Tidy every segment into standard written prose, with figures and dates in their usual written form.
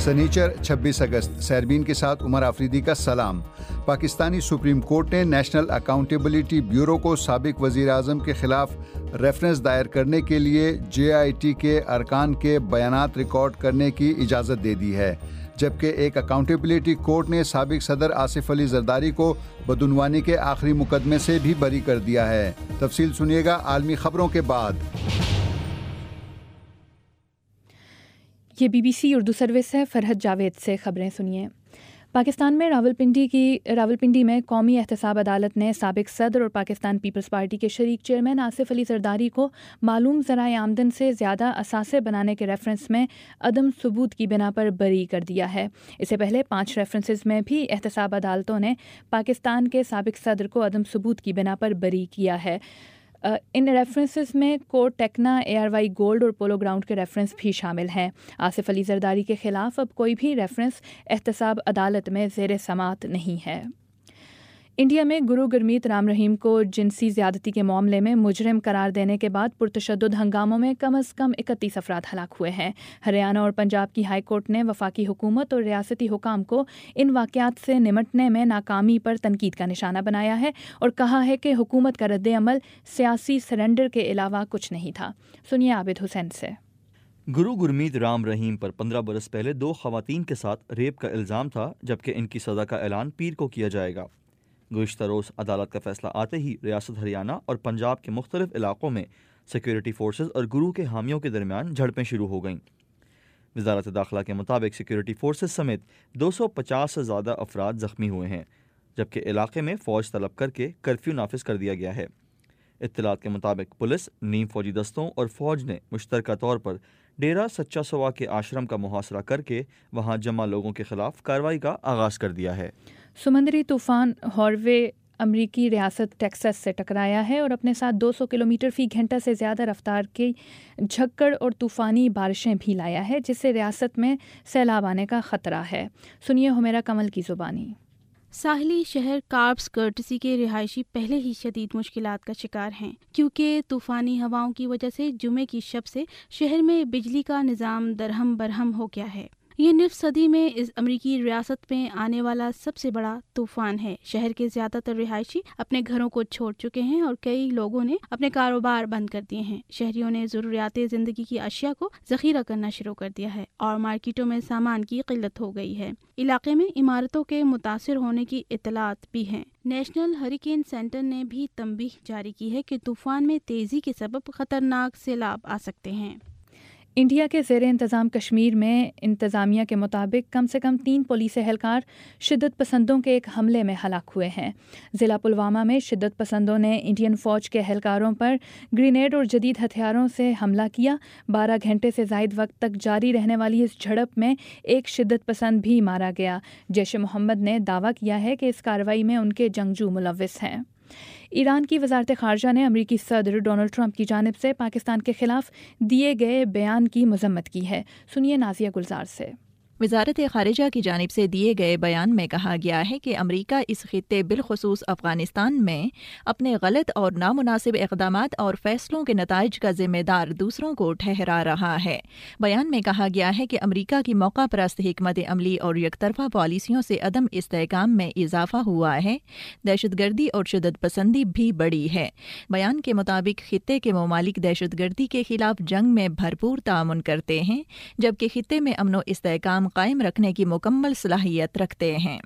सनीचर 26 अगस्त सैरबीन के साथ उमर आफरीदी का सलाम। पाकिस्तानी सुप्रीम कोर्ट ने नेशनल अकाउंटेबिलिटी ब्यूरो को साबिक वजीर आजम के खिलाफ रेफरेंस दायर करने के लिए JIT के अरकान के बयानात रिकॉर्ड करने की इजाज़त दे दी है, जबकि एक अकाउंटेबिलिटी कोर्ट ने साबिक सदर आसिफ अली जरदारी को बदउनवानी के आखिरी मुकदमे से भी बरी कर दिया है। तफसील सुनिएगा आलमी खबरों के बाद। ये BBC उर्दू सर्विस है। फरहत जावेद से खबरें सुनिए। पाकिस्तान में रावलपिंडी में कौमी एहतसाब अदालत ने साबिक सदर और पाकिस्तान पीपल्स पार्टी के शरीक चेयरमैन आसिफ अली जरदारी को मालूम ज़राए आमदन से ज़्यादा असासे बनाने के रेफरेंस में अदम सबूत की बिना पर बरी कर दिया है। इससे पहले 5 रेफरेंसेस में भी एहतसाब अदालतों ने पाकिस्तान के साबिक सदर को अदम सबूत की बिना पर बरी किया है। इन रेफरेंसेस में कोर टेक्ना, ARY गोल्ड और पोलो ग्राउंड के रेफरेंस भी शामिल हैं। आसिफ अली जरदारी के खिलाफ अब कोई भी रेफरेंस एहतसाब अदालत में ज़ेर समात नहीं है। इंडिया में गुरु गुरमीत राम रहीम को जिनसी ज़्यादती के मामले में मुजरिम करार देने के बाद पुरतशद्दुद हंगामों में कम अज़ कम 31 अफराद हलाक हुए हैं। हरियाणा और पंजाब की हाई कोर्ट ने वफाकी हुकूमत और रियासती हुकाम को इन वाक़यात से निमटने में नाकामी पर तनकीद का निशाना बनाया है और कहा है कि हुकूमत का रद्द-ए-अमल सियासी सरेंडर के अलावा कुछ नहीं था। सुनिए आबिद हुसैन से। गुरु गुरमीत राम रहीम पर 15 बरस पहले 2 ख़वातीन के साथ रेप का इल्ज़ाम था, जबकि इनकी सज़ा का ऐलान पीर को किया जाएगा। गुज़िश्ता रोज़ अदालत का फैसला आते ही रियासत हरियाणा और पंजाब के मुख्तलिफ इलाकों में सिक्योरिटी फोर्सेस और गुरु के हामियों के दरमियान झड़पें शुरू हो गईं। वज़ारत दाखिला के मुताबिक सिक्योरिटी फोर्सेस समेत 250 से ज़्यादा अफराद ज़ख्मी हुए हैं, जबकि इलाके में फ़ौज तलब करके कर्फ्यू नाफिज कर दिया गया है। इत्तलात के मुताबिक पुलिस, नीम फौजी दस्तों और फ़ौज ने मुश्तरका तौर पर डेरा सच्चा सवा के आश्रम का मुहासरा करके वहाँ जमा लोगों के खिलाफ कार्रवाई का आगाज़ कर दिया है। समुद्री तूफ़ान हॉर्वे अमरीकी रियासत टेक्सास से टकराया है और अपने साथ 200 किलोमीटर फ़ी घंटा से ज़्यादा रफ्तार की झक्कड़ और तूफ़ानी बारिशें भी लाया है, जिससे रियासत में सैलाब आने का ख़तरा है। सुनिए हुमेरा कमल की ज़ुबानी। साहिली शहर कार्ब्स कर्टसी के रिहायशी पहले ही शदीद मुश्किलात का शिकार हैं, क्योंकि तूफ़ानी हवाओं की वजह से जुमे की शब से शहर में बिजली का निज़ाम दरहम बरहम हो गया है। ये निफ सदी में इस अमरीकी रियासत में आने वाला सबसे बड़ा तूफान है। शहर के ज्यादातर रिहायशी अपने घरों को छोड़ चुके हैं और कई लोगों ने अपने कारोबार बंद कर दिए हैं। शहरियों ने ज़रूरियात ज़िंदगी की अशिया को ज़ख़ीरा करना शुरू कर दिया है और मार्केटों में सामान की किल्लत हो गई है। इलाके में इमारतों के मुतासिर होने की इत्तलात भी हैं। नेशनल हरिकेन सेंटर ने भी तंबीह जारी की है कि तूफान में तेजी के सबब खतरनाक सैलाब आ सकते हैं। इंडिया के ज़ेर इंतज़ाम कश्मीर में इंतज़ामिया के मुताबिक कम से कम 3 पुलिस एहलकार शिद्दत पसंदों के एक हमले में हलाक हुए हैं। ज़िला पुलवामा में शिद्दत पसंदों ने इंडियन फ़ौज के एहलकारों पर ग्रेनेड और जदीद हथियारों से हमला किया। 12 घंटे से ज़ायद वक्त तक जारी रहने वाली इस झड़प में एक शिद्दत पसंद भी मारा गया। जैश-ए-मोहम्मद ने दावा किया है कि इस कार्रवाई में उनके जंगजू मुलव्विस हैं। ईरान की वज़ारत ख़ारजा ने अमरीकी सदर डोनाल्ड ट्रंप की जानिब से पाकिस्तान के ख़िलाफ़ दिए गए बयान की मज़म्मत की है। सुनिए नाज़िया गुलजार से। वज़ारत ख़ारिजा की जानिब से दिए गए बयान में कहा गया है कि अमरीका इस खित्ते बिलखुसूस अफ़गानिस्तान में अपने गलत और नामुनासिब इक़दामात और फ़ैसलों के नताइज का ज़िम्मेदार दूसरों को ठहरा रहा है। बयान में कहा गया है कि अमरीका की मौका परस्त हिकमत अमली और यकतरफ़ा पॉलिसियों से अदम इस्तेहकाम में इजाफ़ा हुआ है। दहशतगर्दी और शिद्दत पसंदी भी बढ़ी है। बयान के मुताबिक खित्ते के ममालिक दहशतगर्दी के ख़िलाफ़ जंग में भरपूर तामुन करते हैं, जबकि खित्ते में अमन व इस्तेहकाम कायम रखने की मुकम्मल सलाहियत रखते हैं।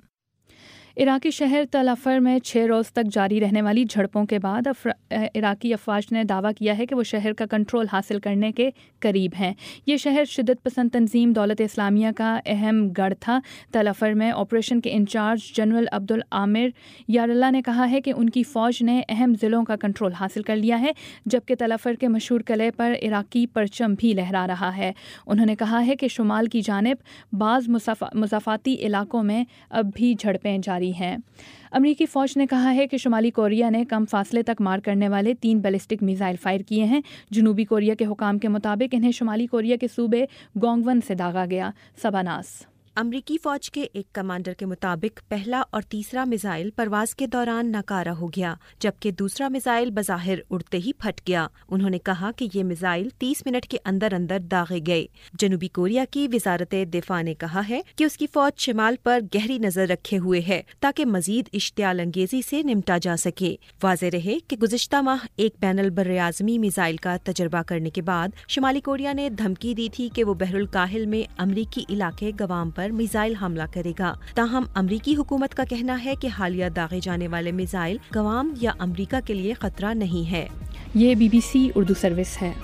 इराकी शहर तल अफर में 6 रोज़ तक जारी रहने वाली झड़पों के बाद इराकी अफवाज ने दावा किया है कि वो शहर का कंट्रोल हासिल करने के करीब हैं। ये शहर शिद्दत पसंद तंजीम दौलत इस्लामिया का अहम गढ़ था। तल अफर में ऑपरेशन के इंचार्ज जनरल अब्दुल आमिर यारल्ला ने कहा है कि उनकी फ़ौज ने अहम ज़िलों का कंट्रोल हासिल कर लिया है, जबकि तल अफर के मशहूर किले पर इराकी परचम भी लहरा रहा है। उन्होंने कहा है कि शुमाल की जानिब बाज़ मुज़ाफ़ाती इलाकों में अब भी झड़पें जारी हैं। अमरीकी फ़ौज ने कहा है कि शुमाली कोरिया ने कम फासले तक मार करने वाले 3 बैलिस्टिक मिसाइल फायर किए हैं। जनूबी कोरिया के हुकाम के मुताबिक इन्हें शुमाली कोरिया के सूबे गोंगवन से दागा गया। सबनास। अमरीकी फौज के एक कमांडर के मुताबिक पहला और तीसरा मिसाइल परवाज के दौरान नाकारा हो गया, जबकि दूसरा मिसाइल बज़ाहिर उड़ते ही फट गया। उन्होंने कहा कि ये मिसाइल 30 मिनट के अंदर अंदर दागे गए। जनूबी कोरिया की वजारत दिफा ने कहा है कि उसकी फौज शिमाल पर गहरी नजर रखे हुए है ताकि मजीद इश्तियाल अंगेजी से निपटा जा सके। वाज़ेह रहे कि गुज़िश्ता माह एक बैनुल बर्र-ए-आज़मी मिसाइल का तजर्बा करने के बाद शुमाली कोरिया ने धमकी दी थी कि वो बहरुल काहिल में अमरीकी इलाके गवाम पर मिसाइल हमला करेगा। ताहम अमरीकी हुकूमत का कहना है कि हालिया दागे जाने वाले मिसाइल गवाम या अमरीका के लिए खतरा नहीं है। ये BBC उर्दू सर्विस है।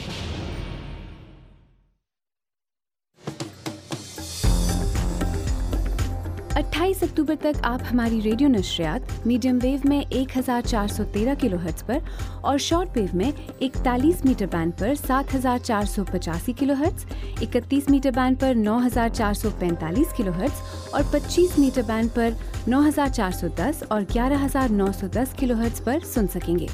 28 अक्टूबर तक आप हमारी रेडियो नशरियात मीडियम वेव में 1413 किलोहर्ट्ज़ पर और शॉर्ट वेव में 41 मीटर बैंड पर 7485 किलोहर्ट्ज़, 31 मीटर बैंड पर 9445 किलोहर्ट्ज़ और 25 मीटर बैंड पर 9410 और 11910 किलोहर्ट्ज़ पर सुन सकेंगे।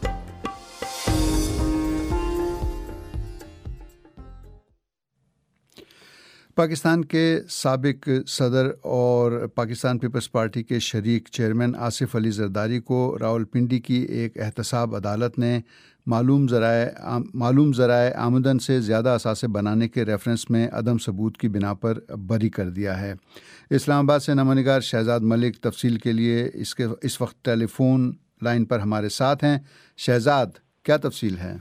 पाकिस्तान के साबिक सदर और पाकिस्तान पीपल्स पार्टी के शरीक चेयरमैन आसिफ अली जरदारी को रावलपिंडी की एक एहतसाब अदालत ने मालूम ज़राए आमदन से ज़्यादा असासे बनाने के रेफरेंस में अदम सबूत की बिना पर बरी कर दिया है। इस्लामाबाद से नमनिगार शहजाद मलिक तफसील के लिए इस वक्त टेलीफोन लाइन पर हमारे साथ हैं। शहजाद, क्या तफसील है?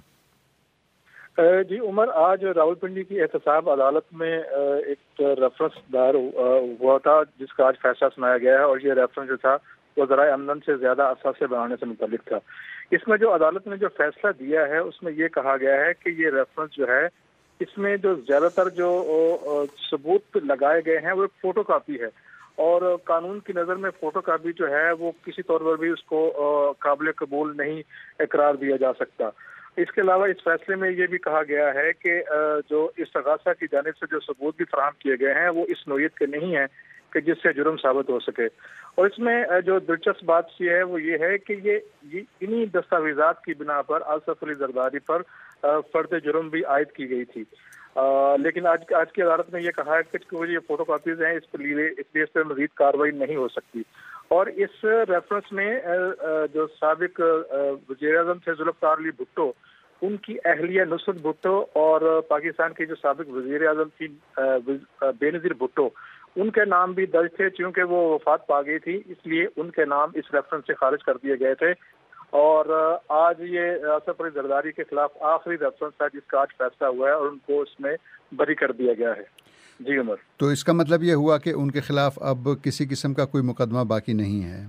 जी उमर, आज रावलपिंडी की एहतसाब अदालत में एक रेफरेंस दायर हुआ था जिसका आज फैसला सुनाया गया है और ये रेफरेंस जो था वो ज़राए आमदन से ज़्यादा असासे बनाने से मुतालिक था। इसमें जो अदालत ने जो फैसला दिया है उसमें ये कहा गया है कि ये रेफरेंस जो है इसमें जो ज़्यादातर जो सबूत लगाए गए हैं वो एक फ़ोटो कापी है और कानून की नज़र में फ़ोटो कापी जो है वो किसी तौर पर भी उसको काबिल कबूल नहीं करार दिया जा सकता। इसके अलावा इस फैसले में ये भी कहा गया है कि जो इस्तगासा की जानिब से जो सबूत भी फराहम किए गए हैं वो इस नौयत के नहीं है कि जिससे जुर्म साबित हो सके। और इसमें जो दिलचस्प बात ये है वो ये है कि ये इन्हीं दस्तावेजात की बिना पर आसिफ अली जरदारी पर फर्द जुर्म भी आयद की गई थी। लेकिन आज की अदालत ने यह कहा है कि ये फोटो कापीज हैं, इसलिए इस पर मजीद कार्रवाई नहीं हो सकती। और इस रेफरेंस में जो साबिक वज़ीर-ए-आज़म थे जुल्फ़िकार अली भुट्टो, उनकी अहलिया नुसरत भुट्टो और पाकिस्तान की जो साबिक वज़ीर-ए-आज़म थी बेनज़ीर भुट्टो, उनके नाम भी दर्ज थे। चूँकि वो वफात पा गई थी इसलिए उनके नाम इस रेफरेंस से खारिज कर दिए गए थे। और आज ये आसिफ अली जरदारी के खिलाफ आखिरी रेफरेंस था जिसका आज फैसला हुआ है और उनको इसमें बरी कर दिया गया है। जी उमर, तो इसका मतलब ये हुआ कि उनके खिलाफ अब किसी किस्म का कोई मुकदमा बाकी नहीं है?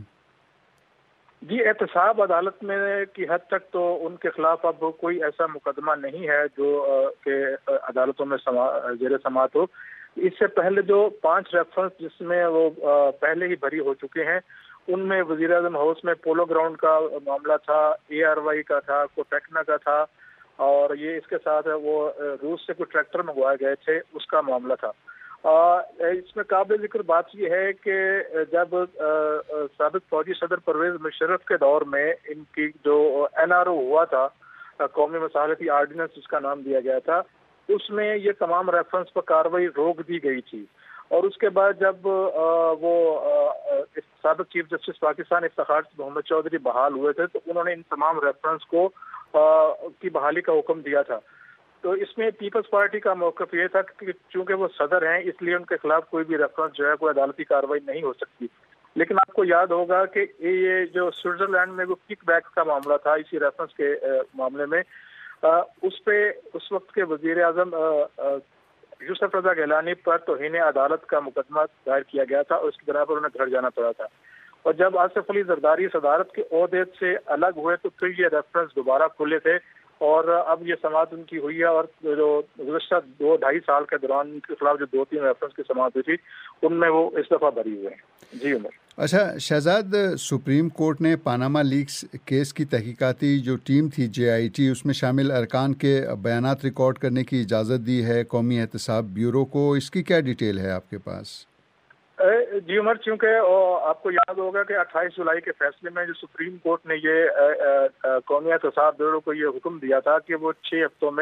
जी, एहतसाब अदालत में की हद तक तो उनके खिलाफ अब कोई ऐसा मुकदमा नहीं है जो के अदालतों में जेर समाअत हो। इससे पहले जो 5 रेफरेंस जिसमें वो पहले ही बरी हो चुके हैं उनमें वज़ीर-ए-आज़म हाउस में पोलो ग्राउंड का मामला था, ARY का था, कोटेक्ना का था और ये इसके साथ वो रूस से कुछ ट्रैक्टर मंगवाए गए थे उसका मामला था। इसमें काबिल जिक्र बात यह है कि जब साबिक फौजी सदर परवेज मुशर्रफ के दौर में इनकी जो NRO हुआ था, कौमी मसालती आर्डिनेंस जिसका नाम दिया गया था, उसमें ये तमाम रेफरेंस पर कार्रवाई रोक दी गई थी। और उसके बाद जब वो साबिक चीफ जस्टिस पाकिस्तान इफ्तिखार मोहम्मद चौधरी बहाल हुए थे तो उन्होंने इन तमाम रेफरेंस को की बहाली का हुक्म दिया था। तो इसमें पीपल्स पार्टी का मौक़िफ़ ये था कि चूंकि वो सदर हैं इसलिए उनके खिलाफ कोई भी रेफरेंस जो है कोई अदालती कार्रवाई नहीं हो सकती। लेकिन आपको याद होगा कि ये जो स्विट्ज़रलैंड में वो किकबैक का मामला था इसी रेफरेंस के मामले में, उस पे उस वक्त के वज़ीर-ए-आज़म यूसुफ रज़ा गिलानी पर तौहीन अदालत का मुकदमा दायर किया गया था और उसकी बिना पर उन्हें घर जाना पड़ा था। और जब आसिफ अली जरदारी सदारत के ओहदे से अलग हुए तो फिर ये रेफरेंस दोबारा खुले थे और अब ये समाअत उनकी हुई है। और जो गुज़श्ता 2-2.5 साल के दौरान उनके खिलाफ जो 2-3 रेफरेंस की समाअत हुई थी उनमें वो इस दफ़ा भरी हुए हैं। जी उमर। अच्छा शहजाद, सुप्रीम कोर्ट ने पानामा लीक्स केस की तहकीकाती जो टीम थी JIT, उसमें शामिल अरकान के बयानात रिकॉर्ड करने की इजाज़त दी है कौमी एहतसाब ब्यूरो को। इसकी क्या डिटेल है आपके पास? जी उमर, चूँकि आपको याद होगा कि 28 जुलाई के फैसले में जो सुप्रीम कोर्ट ने ये कौमी एहतसाब ब्यूरो को ये हुक्म दिया था कि वो 6 हफ्तों में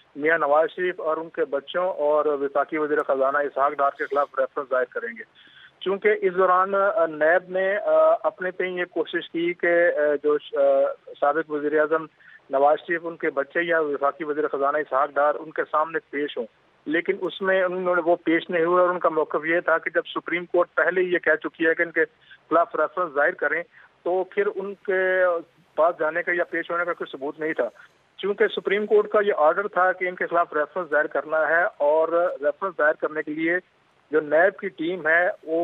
मियां नवाज शरीफ और उनके बच्चों और वफाकी वज़ीर ख़ज़ाना इसहाक डार के खिलाफ रेफरेंस दायर करेंगे। चूँकि इस दौरान नैब ने अपने पे ये कोशिश की कि जो साबिक़ वज़ीर आज़म नवाज शरीफ, उनके बच्चे या वफाकी वज़ीर ख़ज़ाना इसहाक डार उनके सामने पेश हों, लेकिन उसमें उन्होंने वो पेश नहीं हुए और उनका मौक़िफ़ ये था कि जब सुप्रीम कोर्ट पहले ही ये कह चुकी है कि इनके खिलाफ रेफरेंस दायर करें, तो फिर उनके पास जाने का या पेश होने का कोई सबूत नहीं था। चूँकि सुप्रीम कोर्ट का ये ऑर्डर था कि इनके खिलाफ रेफरेंस दायर करना है और रेफरेंस दायर करने के लिए जो नैब की टीम है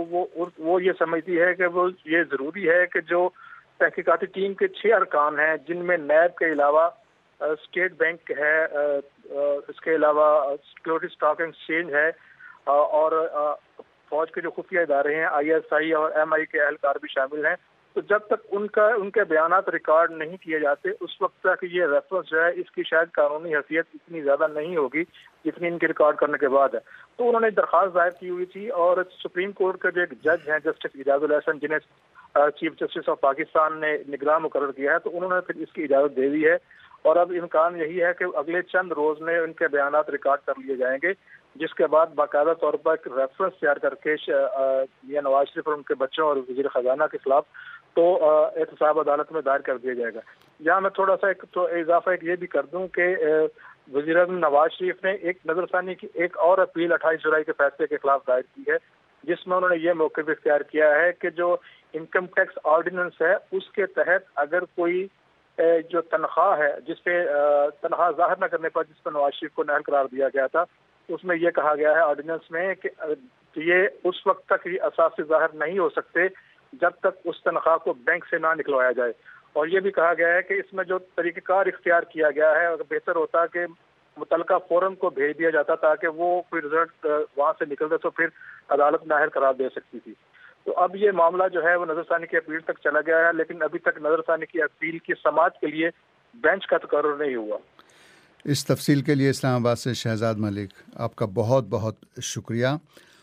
वो ये समझती है कि वो ये ज़रूरी है कि जो तहकीकाती टीम के 6 अरकान हैं, जिनमें नैब के अलावा स्टेट बैंक है, इसके अलावा सिक्योरिटी स्टॉक एक्सचेंज है और फौज के जो खुफिया इदारे हैं ISI और MI के एहलकार भी शामिल हैं। तो जब तक उनके बयानात रिकॉर्ड नहीं किए जाते उस वक्त तक ये रेफरेंस जो है इसकी शायद कानूनी हैसियत इतनी ज़्यादा नहीं होगी जितनी इनके रिकॉर्ड करने के बाद है। तो उन्होंने दरख्वास्त दायर की हुई थी और सुप्रीम कोर्ट के जो एक जज हैं जस्टिस इजाजुल हसन, जिन्हें चीफ जस्टिस ऑफ पाकिस्तान ने निगरान मुकर्रर किया है, तो उन्होंने फिर इसकी इजाज़त दे दी है और अब इम्कान यही है कि अगले चंद रोज़ में उनके बयानात रिकॉर्ड कर लिए जाएंगे, जिसके बाद बाकायदा तौर पर एक रेफरेंस तैयार करके मियां नवाज शरीफ और उनके बच्चों और वज़ीर ख़ज़ाना के खिलाफ तो एहतसाब अदालत में दायर कर दिया जाएगा। यहाँ मैं थोड़ा सा इजाफा ये भी कर दूँ कि वज़ीर आज़म नवाज शरीफ ने एक नज़रसानी की एक और अपील 28 जुलाई के फैसले के खिलाफ दायर की है, जिसमें उन्होंने ये मौक़िफ़ इख्तियार किया है कि जो इनकम टैक्स ऑर्डिनेंस है उसके तहत अगर कोई जो तनख्वाह है जिसपे तनख्वाह ज़ाहिर न करने पर जिस पर नवाज शरीफ को नाअहल करार दिया गया था, उसमें यह कहा गया है ऑर्डिनेंस में कि ये उस वक्त तक ये असासे ज़ाहिर नहीं हो सकते जब तक उस तनख्वाह को बैंक से ना निकलवाया जाए। और ये भी कहा गया है कि इसमें जो तरीक़ेकार इख्तियार किया गया है अगर बेहतर होता कि मुतलका फ़ौरन को भेज दिया जाता ताकि वो कोई रिजल्ट वहाँ से निकलते तो फिर अदालत नाअहल करार दे सकती थी। तो अब ये मामला जो है वो नज़रसानी की अपील तक चला गया है, लेकिन अभी तक नज़रसानी की अपील की समाअत के लिए बेंच का तकर्रुर नहीं हुआ। इस तफसील के लिए इस्लामाबाद से शहजाद मलिक, आपका बहुत बहुत शुक्रिया।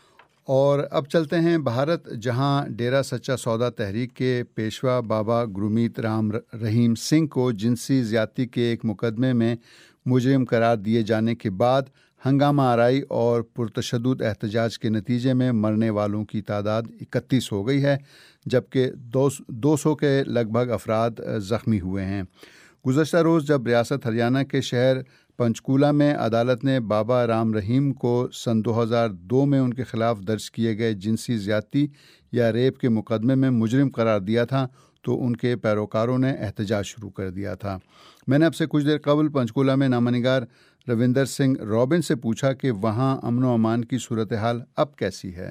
और अब चलते हैं भारत, जहां डेरा सच्चा सौदा तहरीक के पेशवा बाबा गुरमीत राम रहीम सिंह को जिनसी ज़्यादती के एक मुकदमे में मुजरिम करार दिए जाने के बाद हंगामा आराई और पुरतशद्दुद एहतजाज के नतीजे में मरने वालों की तादाद 31 हो गई है, जबकि 200 के लगभग अफराद ज़ख्मी हुए हैं। गुज़श्ता रोज़ जब रियासत हरियाणा के शहर पंचकूला में अदालत ने बाबा राम रहीम को सन 2002 में उनके ख़िलाफ़ दर्ज किए गए जिनसी ज़्यादती या रेप के मुकदमे में मुजरिम करार दिया था, तो उनके पैरोकारों ने एहतजाज शुरू कर दिया था। मैंने आपसे कुछ देर कबल पंचकूला में नामनिगार रविंदर सिंह रॉबिन से पूछा कि वहाँ अमन व अमान की सूरत हाल अब कैसी है।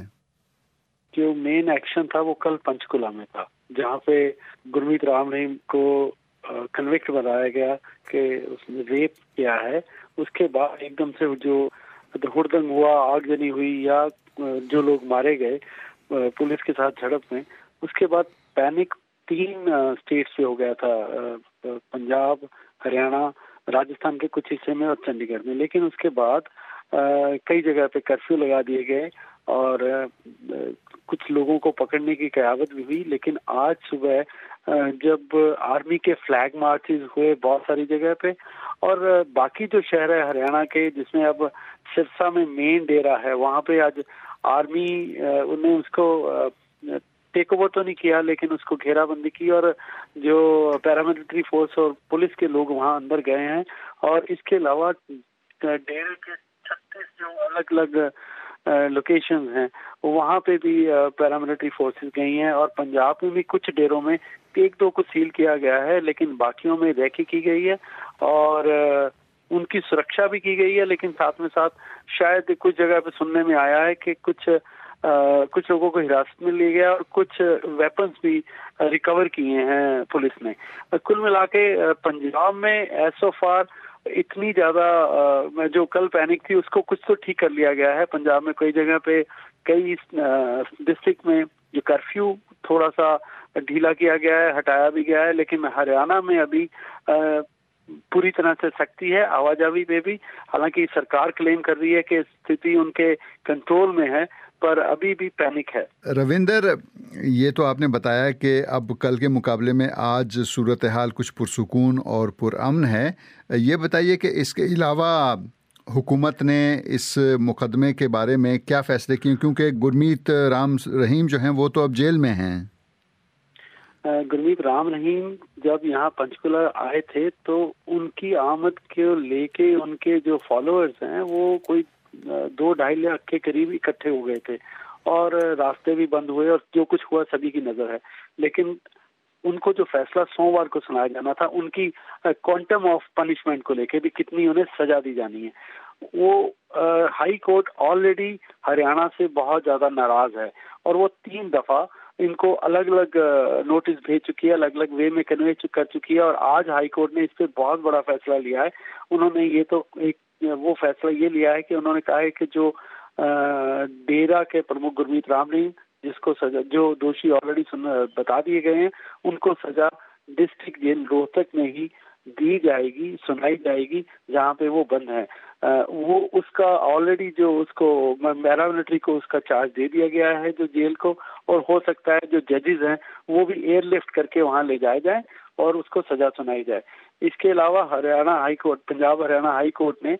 जो मेन एक्शन था वो कल पंचकूला में था, जहाँ पे गुरमीत राम रहीम को कन्विक्ट बनाया गया कि उसने रेप किया है। उसके बाद एकदम से जो हुड़दंग हुआ, आगजनी हुई या जो लोग मारे गए पुलिस के साथ झड़प में, उसके बाद पैनिक 3 स्टेट्स पे हो गया था, पंजाब, हरियाणा, राजस्थान के कुछ हिस्से में और चंडीगढ़ में। लेकिन उसके बाद कई जगह पे कर्फ्यू लगा दिए गए और कुछ लोगों को पकड़ने की क़यादत भी हुई। लेकिन आज सुबह जब आर्मी के फ्लैग मार्चेस हुए बहुत सारी जगह पे, और बाकी जो शहर है हरियाणा के जिसमें अब सिरसा में मेन डेरा है, वहाँ पे आज आर्मी उन्हें उसको टेक ओवर तो नहीं किया लेकिन उसको घेराबंदी की और जो पैरामिलिट्री फोर्स और पुलिस के लोग वहाँ अंदर गए हैं। और इसके अलावा डेरे के 36 जो अलग अलग लोकेशंस हैं वहाँ पे भी पैरामिलिट्री फोर्सेस गई हैं। और पंजाब में भी कुछ डेरों में 1-2 को सील किया गया है, लेकिन बाकियों में रेकी की गई है और उनकी सुरक्षा भी की गई है। लेकिन साथ में साथ शायद कुछ जगह पे सुनने में आया है कि कुछ लोगों को हिरासत में लिया गया और कुछ वेपन्स भी रिकवर किए हैं पुलिस ने। कुल मिला के पंजाब में एज ऑफ फार इतनी ज़्यादा जो कल पैनिक थी उसको कुछ तो ठीक कर लिया गया है। पंजाब में कई जगह पे कई डिस्ट्रिक्ट में जो कर्फ्यू थोड़ा सा ढीला किया गया है, हटाया भी गया है। लेकिन हरियाणा में अभी पूरी तरह से सख्ती है आवाजाही पे भी। हालांकि सरकार क्लेम कर रही है कि स्थिति उनके कंट्रोल में है, पर अभी भी पैनिक है। रविंदर, ये तो आपने बताया कि अब कल के मुकाबले में आज सूरत हाल कुछ पुरसुकून और पुरअमन है। ये बताइए कि इसके अलावा हुकूमत ने इस मुकदमे के बारे में क्या फैसले किए, क्योंकि गुरमीत राम रहीम जो हैं वो तो अब जेल में हैं? गुरमीत राम रहीम जब यहाँ पंचकुला आए थे तो उनकी आमद को लेके उनके जो फॉलोअर्स हैं वो कोई 2-2.5 लाख के करीब इकट्ठे हो गए थे और रास्ते भी बंद हुए और जो कुछ हुआ सभी की नजर है। लेकिन उनको जो फैसला सोमवार को सुनाया जाना था उनकी क्वांटम ऑफ पनिशमेंट को लेके भी कितनी उन्हें सजा दी जानी है, वो हाई कोर्ट ऑलरेडी हरियाणा से बहुत ज्यादा नाराज है और वो 3 दफा इनको अलग अलग नोटिस भेज चुकी है, अलग अलग वे में कन्वे कर चुकी है और आज हाई कोर्ट ने इस पे बहुत बड़ा फैसला लिया है। उन्होंने ये तो वो फैसला ये लिया है कि उन्होंने कहा है कि जो डेरा के प्रमुख गुरमीत राम रहीम जिसको सजा, जो दोषी ऑलरेडी बता दिए गए हैं, उनको सजा डिस्ट्रिक्ट जेल रोहतक में ही दी जाएगी, सुनाई जाएगी जहाँ पे वो बंद है। वो उसका ऑलरेडी जो उसको पैरामिलिट्री को उसका चार्ज दे दिया गया है जो जेल को, और हो सकता है जो जजेस हैं वो भी एयरलिफ्ट करके वहाँ ले जाए जाए और उसको सजा सुनाई जाए। इसके अलावा Haryana high court, Punjab Haryana high court ने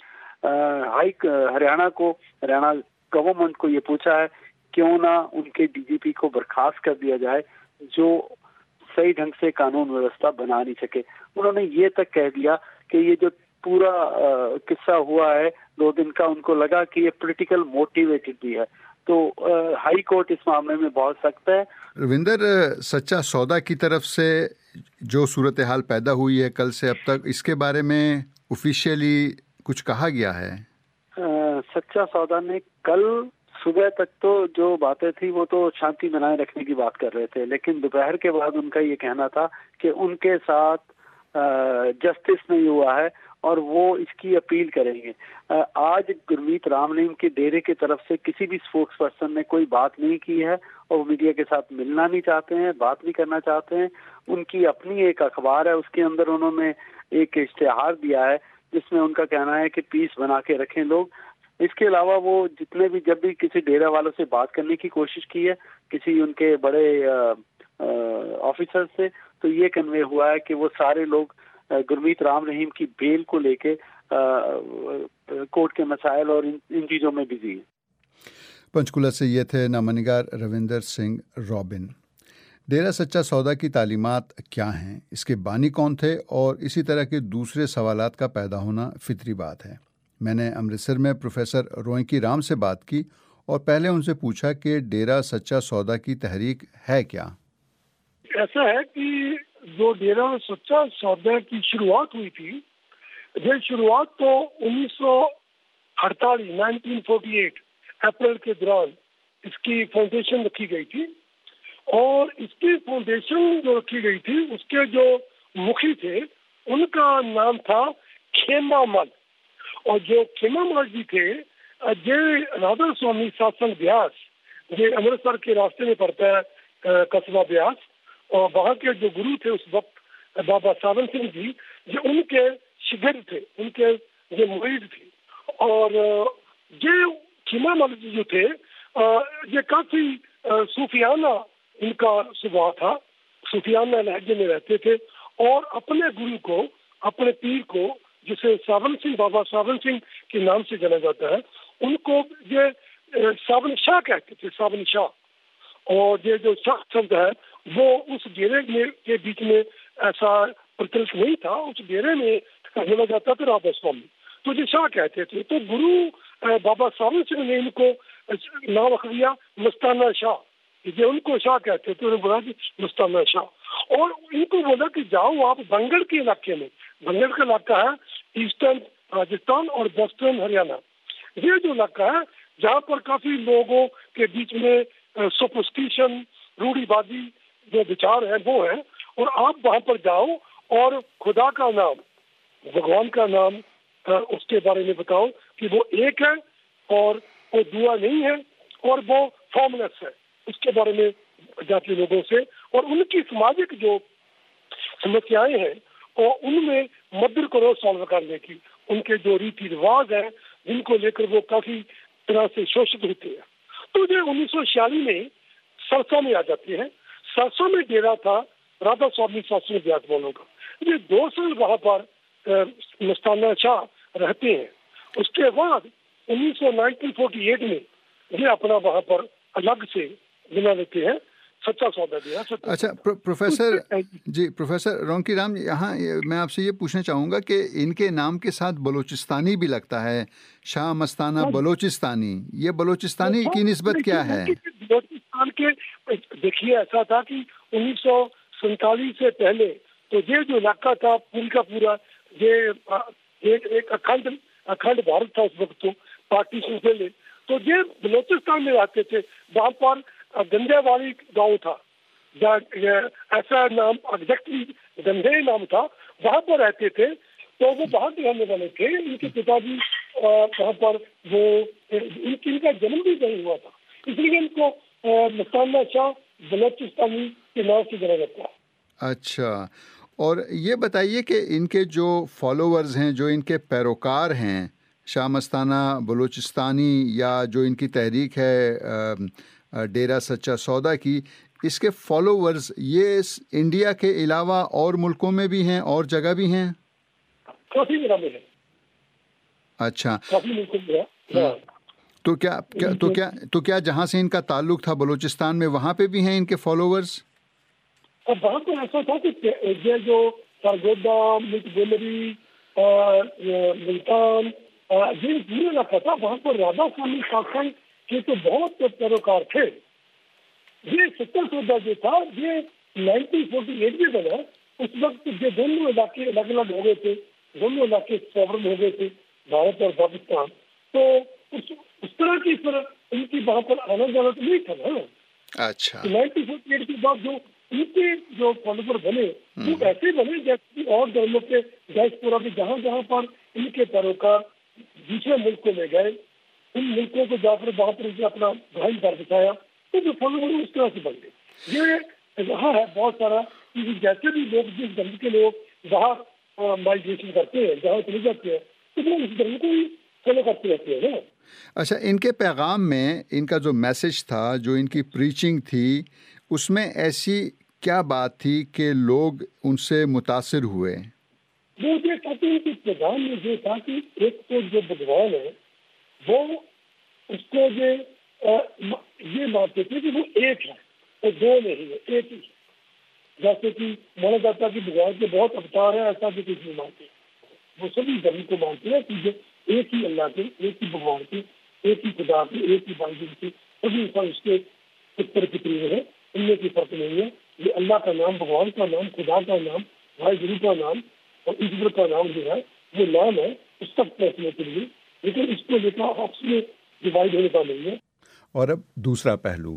हरियाणा गवर्नमेंट को ये पूछा है क्यों ना उनके डीजीपी को बर्खास्त कर दिया जाए जो सही ढंग से कानून व्यवस्था बना नहीं सके। उन्होंने ये तक कह दिया कि ये जो पूरा किस्सा हुआ है 2 दिन का, उनको लगा कि ये पॉलिटिकल मोटिवेटेड भी है, तो हाई कोर्ट इस मामले में बहुत सख्त है। रविंदर, सच्चा सौदा की तरफ से जो सूरत हाल पैदा हुई है कल से अब तक, इसके बारे में ऑफिशियली कुछ कहा गया है? सच्चा सौदा ने कल सुबह तक तो जो बातें थी वो तो शांति बनाए रखने की बात कर रहे थे, लेकिन दोपहर के बाद उनका ये कहना था कि उनके साथ जस्टिस नहीं हुआ है और वो इसकी अपील करेंगे। आज गुरमीत राम रहीम के डेरे की तरफ से किसी भी स्पोक्स पर्सन ने कोई बात नहीं की है और वो मीडिया के साथ मिलना नहीं चाहते हैं, बात नहीं करना चाहते हैं। उनकी अपनी एक अखबार है, उसके अंदर उन्होंने एक इश्तेहार दिया है जिसमें उनका कहना है कि पीस बना के रखें लोग। इसके अलावा वो जितने भी जब भी किसी डेरा वालों से बात करने की कोशिश की है किसी उनके बड़े ऑफिसर से, तो ये कन्वे हुआ है कि वो सारे लोग गुरमीत राम रहीम की बेल को लेके कोर्ट के मसाइल और इन चीज़ों में बिजी है। पंचकुला से ये थे नामनिगार रविंदर सिंह रॉबिन। डेरा सच्चा सौदा की तालीमात क्या हैं, इसके बानी कौन थे, और इसी तरह के दूसरे सवालात का पैदा होना फितरी बात है। मैंने अमृतसर में प्रोफेसर रोइकी राम से बात की और पहले उनसे पूछा कि डेरा सच्चा सौदा की तहरीक है क्या। ऐसा है कि जो डेरा सच्चा सौदा की शुरुआत हुई थी, ये शुरुआत तो 1948 अप्रैल के दौरान इसकी फाउंडेशन रखी गई थी और इसकी फाउंडेशन जो रखी गई थी उसके जो मुखी थे उनका नाम था खेमा मल, और जो खेमा मल जी थे ये राधा स्वामी सत्संग ब्यास, ये अमृतसर के रास्ते में पड़ता है कस्बा ब्यास, और वहाँ के जो गुरु थे उस वक्त बाबा सावन सिंह जी, ये उनके शिगिर्द थे, उनके ये मुरीद थे। और ये खेमा मल जी जो थे ये काफी सूफियाना इनका स्वभाव था, सूफियाना लहजे में रहते थे और अपने गुरु को, अपने पीर को, जिसे सावन सिंह, बाबा सावन सिंह के नाम से जाना जाता है, उनको ये सावन शाह कहते थे, सावन शाह। और ये जो शाह शब्द है वो उस डेरे में के बीच में ऐसा प्रचलित नहीं था, उस डेरे में बोला जाता था राधा स्वामी, तो ये शाह कहते थे। तो गुरु बाबा सावन सिंह ने इनको नाम रख दिया मस्ताना शाह, ये उनको शाह कहते थे, उन्होंने बोला कि मस्ताना शाह। और इनको बोला कि जाओ आप बंगल के इलाके में, बंगल का इलाका है ईस्टर्न राजस्थान और वेस्टर्न हरियाणा, ये जो इलाका है जहाँ पर काफी लोगों के बीच में सुपरस्टिशन, रूढ़िवादी जो विचार है वो है, और आप वहाँ पर जाओ और खुदा का नाम, भगवान का नाम उसके बारे में बताओ कि वो एक है और वो दुआ नहीं है और वो फॉर्मलेस है, उसके बारे में जाती लोगों से, और उनकी सामाजिक जो समस्याएं हैं और उनमें मदद करो सॉल्व करने की, उनके जो रीति रिवाज है जिनको लेकर वो काफी तरह से शोषित होते हैं। तो ये 1946 में सरसा में आ जाती है। सरसा में डेरा था राधा स्वामी सत्संग ब्यास वालों का। ये 2 साल वहाँ पर मस्ताना शाह रहते हैं उसके बाद 1948 में ये अपना वहाँ पर अलग से बना लेते हैं, सच्चा सौदा दिया। अच्छा प्रोफेसर रोंकी राम, यहाँ मैं आपसे ये पूछना चाहूँगा कि इनके नाम के साथ बलूचिस्तानी भी लगता है, शाह मस्ताना बलूचिस्तानी, ये बलूचिस्तानी की निस्बत क्या है? बलूचिस्तान के देखिए ऐसा था कि 1947 से पहले तो ये जो इलाका था पूरी का पूरा ये एक अखंड भारत था उस वक्त, तो पार्टीशन से पहले तो ये बलूचिस्तान में रहते थे। वहाँ पर गंदेवाली गांव था, ऐसा नाम एग्जैक्टली गंदे नाम था, वहाँ पर रहते थे। तो वो वहाँ के रहने वाले थे। इनके पिताजी वहाँ पर वो इनका जन्म भी नहीं हुआ था, इसलिए इनको मस्ताना शाह बलूचिस्तानी के नाम से जाना जाता है। अच्छा, और ये बताइए कि इनके जो फॉलोअर्स हैं, जो इनके पैरोकार हैं शाह मस्ताना बलूचिस्तानी, या जो इनकी तहरीक है डेरा सच्चा सौदा की, इसके फॉलोअर्स ये इंडिया के अलावा और मुल्कों में भी हैं और जगह भी हैं? काफी जगह में है। अच्छा, काफी मुल्कों में है। तो क्या जहाँ से इनका ताल्लुक था बलूचिस्तान में, वहाँ पे भी हैं इनके फॉलोअर्स? अब वहाँ पर ऐसा था कि ये जो सरगोदा, मिर्च मुल्तान, जिन पूरे इलाका था वहाँ पर राधा स्वामी शासन के तो बहुत पैरोकार थे। ये सच्चा सौदा जो था ये 1948 में बना। उस वक्त ये दोनों इलाके अलग अलग हो गए थे, दोनों इलाके सॉवरन हो गए थे, भारत और पाकिस्तान। तो उस तरह की फिर इनकी वहाँ पर आना जाना तो नहीं था ना। अच्छा, 1948 के बाद जो इनके जो फॉलोवर बने वो ऐसे बने जैसे और धर्मों के डायस्पोरा के जहाँ जहाँ पर इनके पैरोकार दूसरे मुल्कों में गए, उन मुल्कों को जाकर वहाँ पर इनसे अपना भाई बार बिठाया, तो जो फॉलोवर उस तरह से बन गए। ये वहाँ है बहुत सारा, जैसे भी लोग जिस धर्म के लोग वहाँ माइग्रेशन करते हैं, जहाँ चले जाते हैं, तो वो उस धर्म को ही फॉलो करते रहते हैं ना। अच्छा, इनके पैगाम में इनका जो मैसेज था, जो इनकी प्रीचिंग थी, उसमें ऐसी क्या बात थी कि लोग उनसे मुतासिर हुए? वो ये कहते हैं कि पैगाम में ये था कि एक तो जो भगवान है वो उसको ये मानते थे कि वो एक है, वो दो नहीं है, एक ही। जैसे कि माना जाता कि भगवान के बहुत अवतार है, ऐसा भी कुछ नहीं मानते। वो सभी धर्म को मानते हैं कि जो एक ही अल्लाह के, एक ही भगवान के, एक ही खुदा के, एक ही बाइबल के सभी इंसान उसके पुत्र पुत्री है, इनमें कोई फर्क नहीं है। ये अल्लाह का नाम, भगवान का नाम, खुदा का नाम, भाई गुरु का नाम और ईश्वर का नाम जो है वो नाम है उस तक पहुँचने के लिए, लेकिन इसको लेकर आपस में डिवाइड होने का नहीं है। और अब दूसरा पहलू,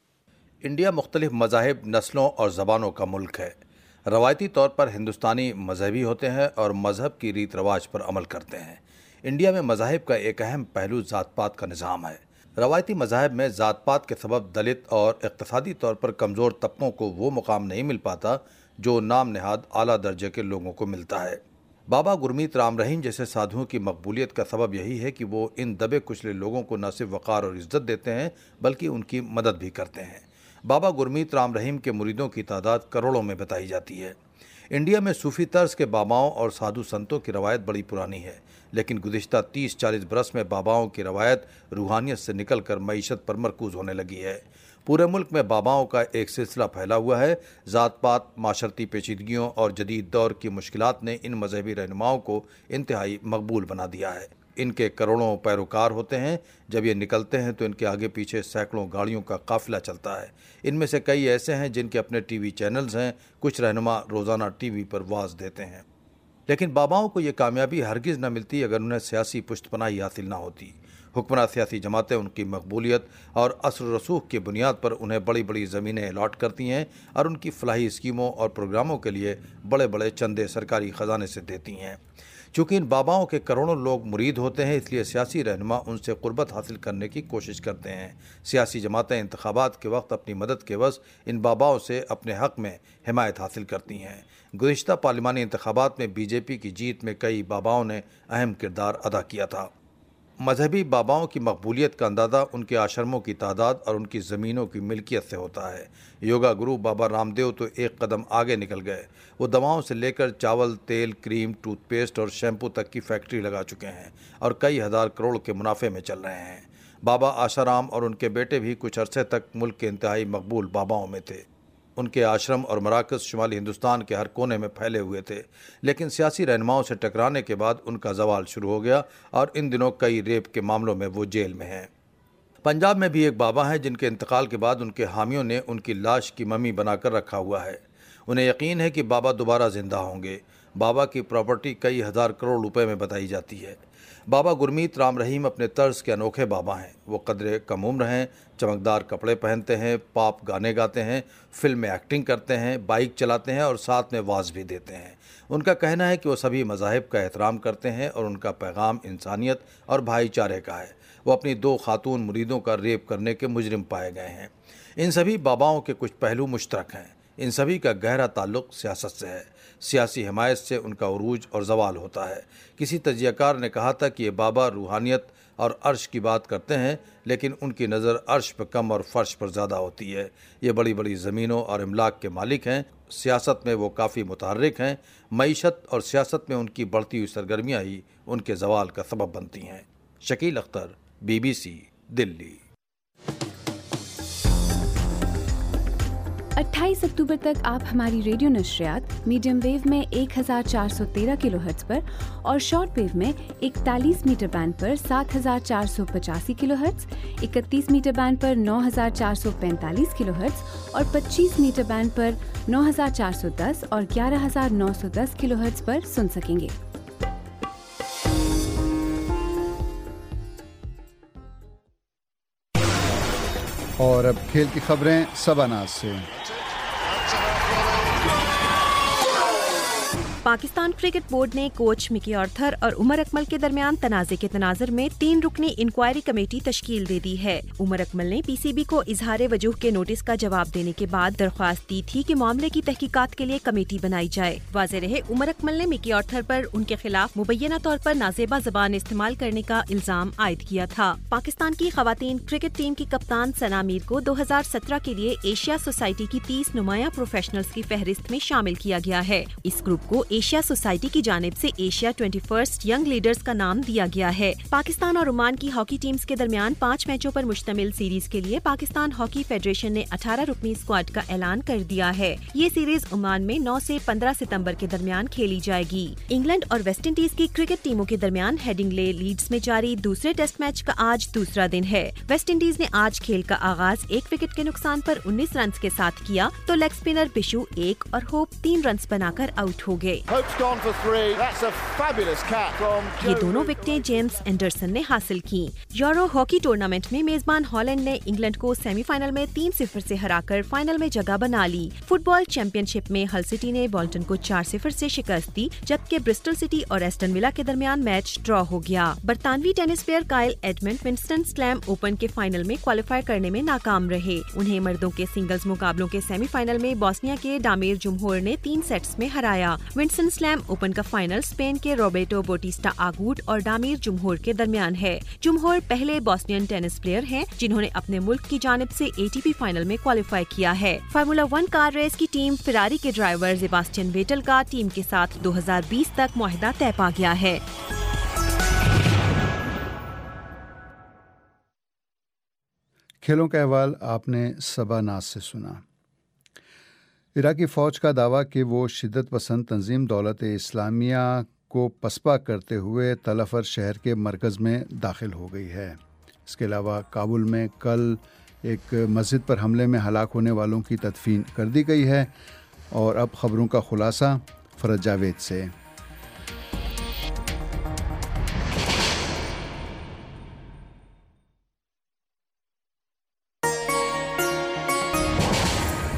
इंडिया मुख्तलिफ मज़ाहिब, नस्लों और ज़बानों का मुल्क है। रवायती तौर पर हिंदुस्तानी मजहबी होते हैं और मज़हब की रीत रवाज पर अमल करते हैं। इंडिया में मज़ाहिब का एक अहम पहलू ज़ात पात का निज़ाम है। रवायती मज़ाहिब में ज़ात पात के सबब दलित और इक़्तिसादी तौर पर कमज़ोर तबकों को वो मुकाम नहीं मिल पाता जो नाम नहाद आला दर्जे के लोगों को मिलता है। बाबा गुरमीत राम रहीम जैसे साधुओं की मकबूलियत का सबब यही है कि वो इन दबे कुचले लोगों को न सिर्फ वक़ार और इज़्ज़त देते हैं बल्कि उनकी मदद भी करते हैं। बाबा गुरमीत राम रहीम के मुरीदों की तादाद करोड़ों में बताई जाती है। इंडिया में सूफ़ी तर्ज के बाबाओं और साधु संतों की रवायत बड़ी पुरानी है, लेकिन गुज़िश्ता 30-40 बरस में बाबाओं की रवायत रूहानियत से निकलकर मईशत पर मरकूज़ होने लगी है। पूरे मुल्क में बाबाओं का एक सिलसिला फैला हुआ है। ज़ात पात, माशरती पेचीदगियों और जदीद दौर की मुश्किलात ने इन मजहबी रहनुमाओं को इंतहाई मकबूल बना दिया है। इनके करोड़ों पैरोकार होते हैं। जब ये निकलते हैं तो इनके आगे पीछे सैकड़ों गाड़ियों का काफिला चलता है। इनमें से कई ऐसे हैं जिनके अपने टीवी चैनल्स हैं। कुछ रहनुमा रोज़ाना टीवी पर वाज देते हैं। लेकिन बाबाओं को ये कामयाबी हरगिज़ न मिलती अगर उन्हें सियासी पुष्टपनाही हासिल न होती। हुक्मरान सियासी जमातें उनकी मकबूलियत और असर रसूख की बुनियाद पर उन्हें बड़ी बड़ी ज़मीनें अलॉट करती हैं और उनकी फलाही स्कीमों और प्रोग्रामों के लिए बड़े बड़े चंदे सरकारी ख़जाने से देती हैं। चूँकि इन बाबाओं के करोड़ों लोग मुरीद होते हैं, इसलिए सियासी रहनुमा उनसे क़ुर्बत हासिल करने की कोशिश करते हैं। सियासी जमातें इंतखाबात के वक्त अपनी मदद के वस इन बाबाओं से अपने हक़ में हिमायत हासिल करती हैं। गुज़िश्ता पार्लिमानी इंतखाबात में बीजेपी की जीत में कई बाबाओं ने अहम किरदार अदा किया था। मजहबी बाबाओं की मकबूलियत का अंदाज़ा उनके आश्रमों की तादाद और उनकी ज़मीनों की मिल्कियत से होता है। योगा गुरु बाबा रामदेव तो एक कदम आगे निकल गए। वो दवाओं से लेकर चावल, तेल, क्रीम, टूथपेस्ट और शैम्पू तक की फैक्ट्री लगा चुके हैं और कई हज़ार करोड़ के मुनाफे में चल रहे हैं। बाबा आशाराम और उनके बेटे भी कुछ अरसे तक मुल्क के इंतहाई मकबूल बाबाओं में थे। उनके आश्रम और मराकज़ शुमाली हिंदुस्तान के हर कोने में फैले हुए थे, लेकिन सियासी रहनुमाओं से टकराने के बाद उनका जवाल शुरू हो गया और इन दिनों कई रेप के मामलों में वो जेल में हैं। पंजाब में भी एक बाबा हैं जिनके इंतकाल के बाद उनके हामियों ने उनकी लाश की मम्मी बनाकर रखा हुआ है। उन्हें यकीन है कि बाबा दोबारा जिंदा होंगे। बाबा की प्रॉपर्टी कई हज़ार करोड़ रुपए में बताई जाती है। बाबा गुरमीत राम रहीम अपने तर्ज के अनोखे बाबा हैं। वो कदरे कम उम्र हैं, चमकदार कपड़े पहनते हैं, पॉप गाने गाते हैं, फिल्म में एक्टिंग करते हैं, बाइक चलाते हैं और साथ में वाज भी देते हैं। उनका कहना है कि वो सभी मज़ाहिब का एहतराम करते हैं और उनका पैगाम इंसानियत और भाईचारे का है। वो अपनी 2 खातून मुरीदों का रेप करने के मुजरिम पाए गए हैं। इन सभी बाबाओं के कुछ पहलू मुश्तरक हैं। इन सभी का गहरा ताल्लुक़ सियासत से है। सियासी हिमायत से उनका उरूज और जवाल होता है। किसी तजियाकार ने कहा था कि ये बाबा रूहानियत और अर्श की बात करते हैं, लेकिन उनकी नज़र अर्श पर कम और फर्श पर ज़्यादा होती है। ये बड़ी बड़ी ज़मीनों और इमलाक के मालिक हैं। सियासत में वो काफ़ी मुतहर्रिक हैं। मईशत और सियासत में उनकी बढ़ती हुई सरगर्मियाँ ही उनके जवाल का सबब बनती हैं। शकील अख्तर, BBC, दिल्ली। 28 अक्टूबर तक आप हमारी रेडियो नशरियात मीडियम वेव में 1413 किलोहर्ट्ज़ पर और शॉर्ट वेव में 41 मीटर बैंड पर 7485 किलोहर्ट्ज़, 31 मीटर बैंड पर 9445 किलोहर्ट्ज़ और 25 मीटर बैंड पर 9410 और 11910 किलोहर्ट्ज़ पर सुन सकेंगे। और अब खेल की खबरें सबा-नाज़ से। पाकिस्तान क्रिकेट बोर्ड ने कोच मिकी आर्थर और उमर अकमल के दरमियान तनाज़े के तनाज़ुर में 3 रुकनी इंक्वायरी कमेटी तश्कील दे दी है। उमर अकमल ने PCB को इजहार वजूह के नोटिस का जवाब देने के बाद दरख्वास्त दी थी कि मामले की तहकीकात के लिए कमेटी बनाई जाए। वाज़ेह रहे, उमर अकमल ने मिकी आर्थर पर उनके खिलाफ मुबैना तौर पर नाजेबा ज़बान इस्तेमाल करने का इल्जाम आयद किया था। पाकिस्तान की खवातीन क्रिकेट टीम की कप्तान सना मीर को 2017 के लिए एशिया सोसाइटी की 30 नुमाया प्रोफेशनल्स की फहरिस्त में शामिल किया गया है। इस ग्रुप को एशिया सोसाइटी की जानिब से एशिया 21st यंग लीडर्स का नाम दिया गया है। पाकिस्तान और ओमान की हॉकी टीम्स के दरमियान 5 मैचों पर मुश्तमिल सीरीज के लिए पाकिस्तान हॉकी फेडरेशन ने 18 रुकनी स्क्वाड का ऐलान कर दिया है। ये सीरीज ओमान में 9 से 15 सितंबर के दरमियान खेली जाएगी। इंग्लैंड और वेस्ट इंडीज की क्रिकेट टीमों के दरमियान हेडिंगले लीड्स में जारी दूसरे टेस्ट मैच का आज दूसरा दिन है। वेस्ट इंडीज ने आज खेल का आगाज 1 विकेट के नुकसान पर 19 रन के साथ किया तो लेग स्पिनर बिशु 1 और होप 3 रन बनाकर आउट हो गए। ये दोनों विकेटें जेम्स एंडरसन ने हासिल की। यूरो हॉकी टूर्नामेंट में मेजबान हॉलैंड ने इंग्लैंड को सेमीफाइनल में 3-0 से हराकर फाइनल में जगह बना ली। फुटबॉल चैंपियनशिप में हल सिटी ने बोल्टन को 4-0 से शिकस्त दी, जबकि ब्रिस्टल सिटी और एस्टन विला के दरमियान मैच ड्रॉ हो गया। बरतानवी tennis player Kyle Edmund Winston Salem open के फाइनल में क्वालिफाई करने में नाकाम रहे। उन्हें मर्दों के सिंगल्स मुकाबलों के सेमीफाइनल में बोस्निया के डामिर जुमहोर ने 3 सेट्स में हराया। विंस्टन स्लैम ओपन का फाइनल स्पेन के रोबर्टो बोटिस्टा आगूट और डामिर जुमहोर के दरमियान है। जुमहोर पहले बोस्नियन टेनिस प्लेयर हैं जिन्होंने अपने मुल्क की जानिब से ATP फाइनल में क्वालिफाई किया है। फार्मूला 1 कार रेस की टीम फेरारी के ड्राइवर सेबास्टियन वेटल का टीम के साथ 2020 तक मुआहदा तय पा गया है। खेलों का अहवाल आपने सबा-नाज़ से सुना। इराकी फ़ौज का दावा कि वो शिद्दत पसंद तंजीम दौलत-ए-इस्लामिया को पसपा करते हुए तलफर शहर के मरकज़ में दाखिल हो गई है। इसके अलावा काबुल में कल एक मस्जिद पर हमले में हलाक होने वालों की तदफीन कर दी गई है। और अब ख़बरों का खुलासा फरहत जावेद से।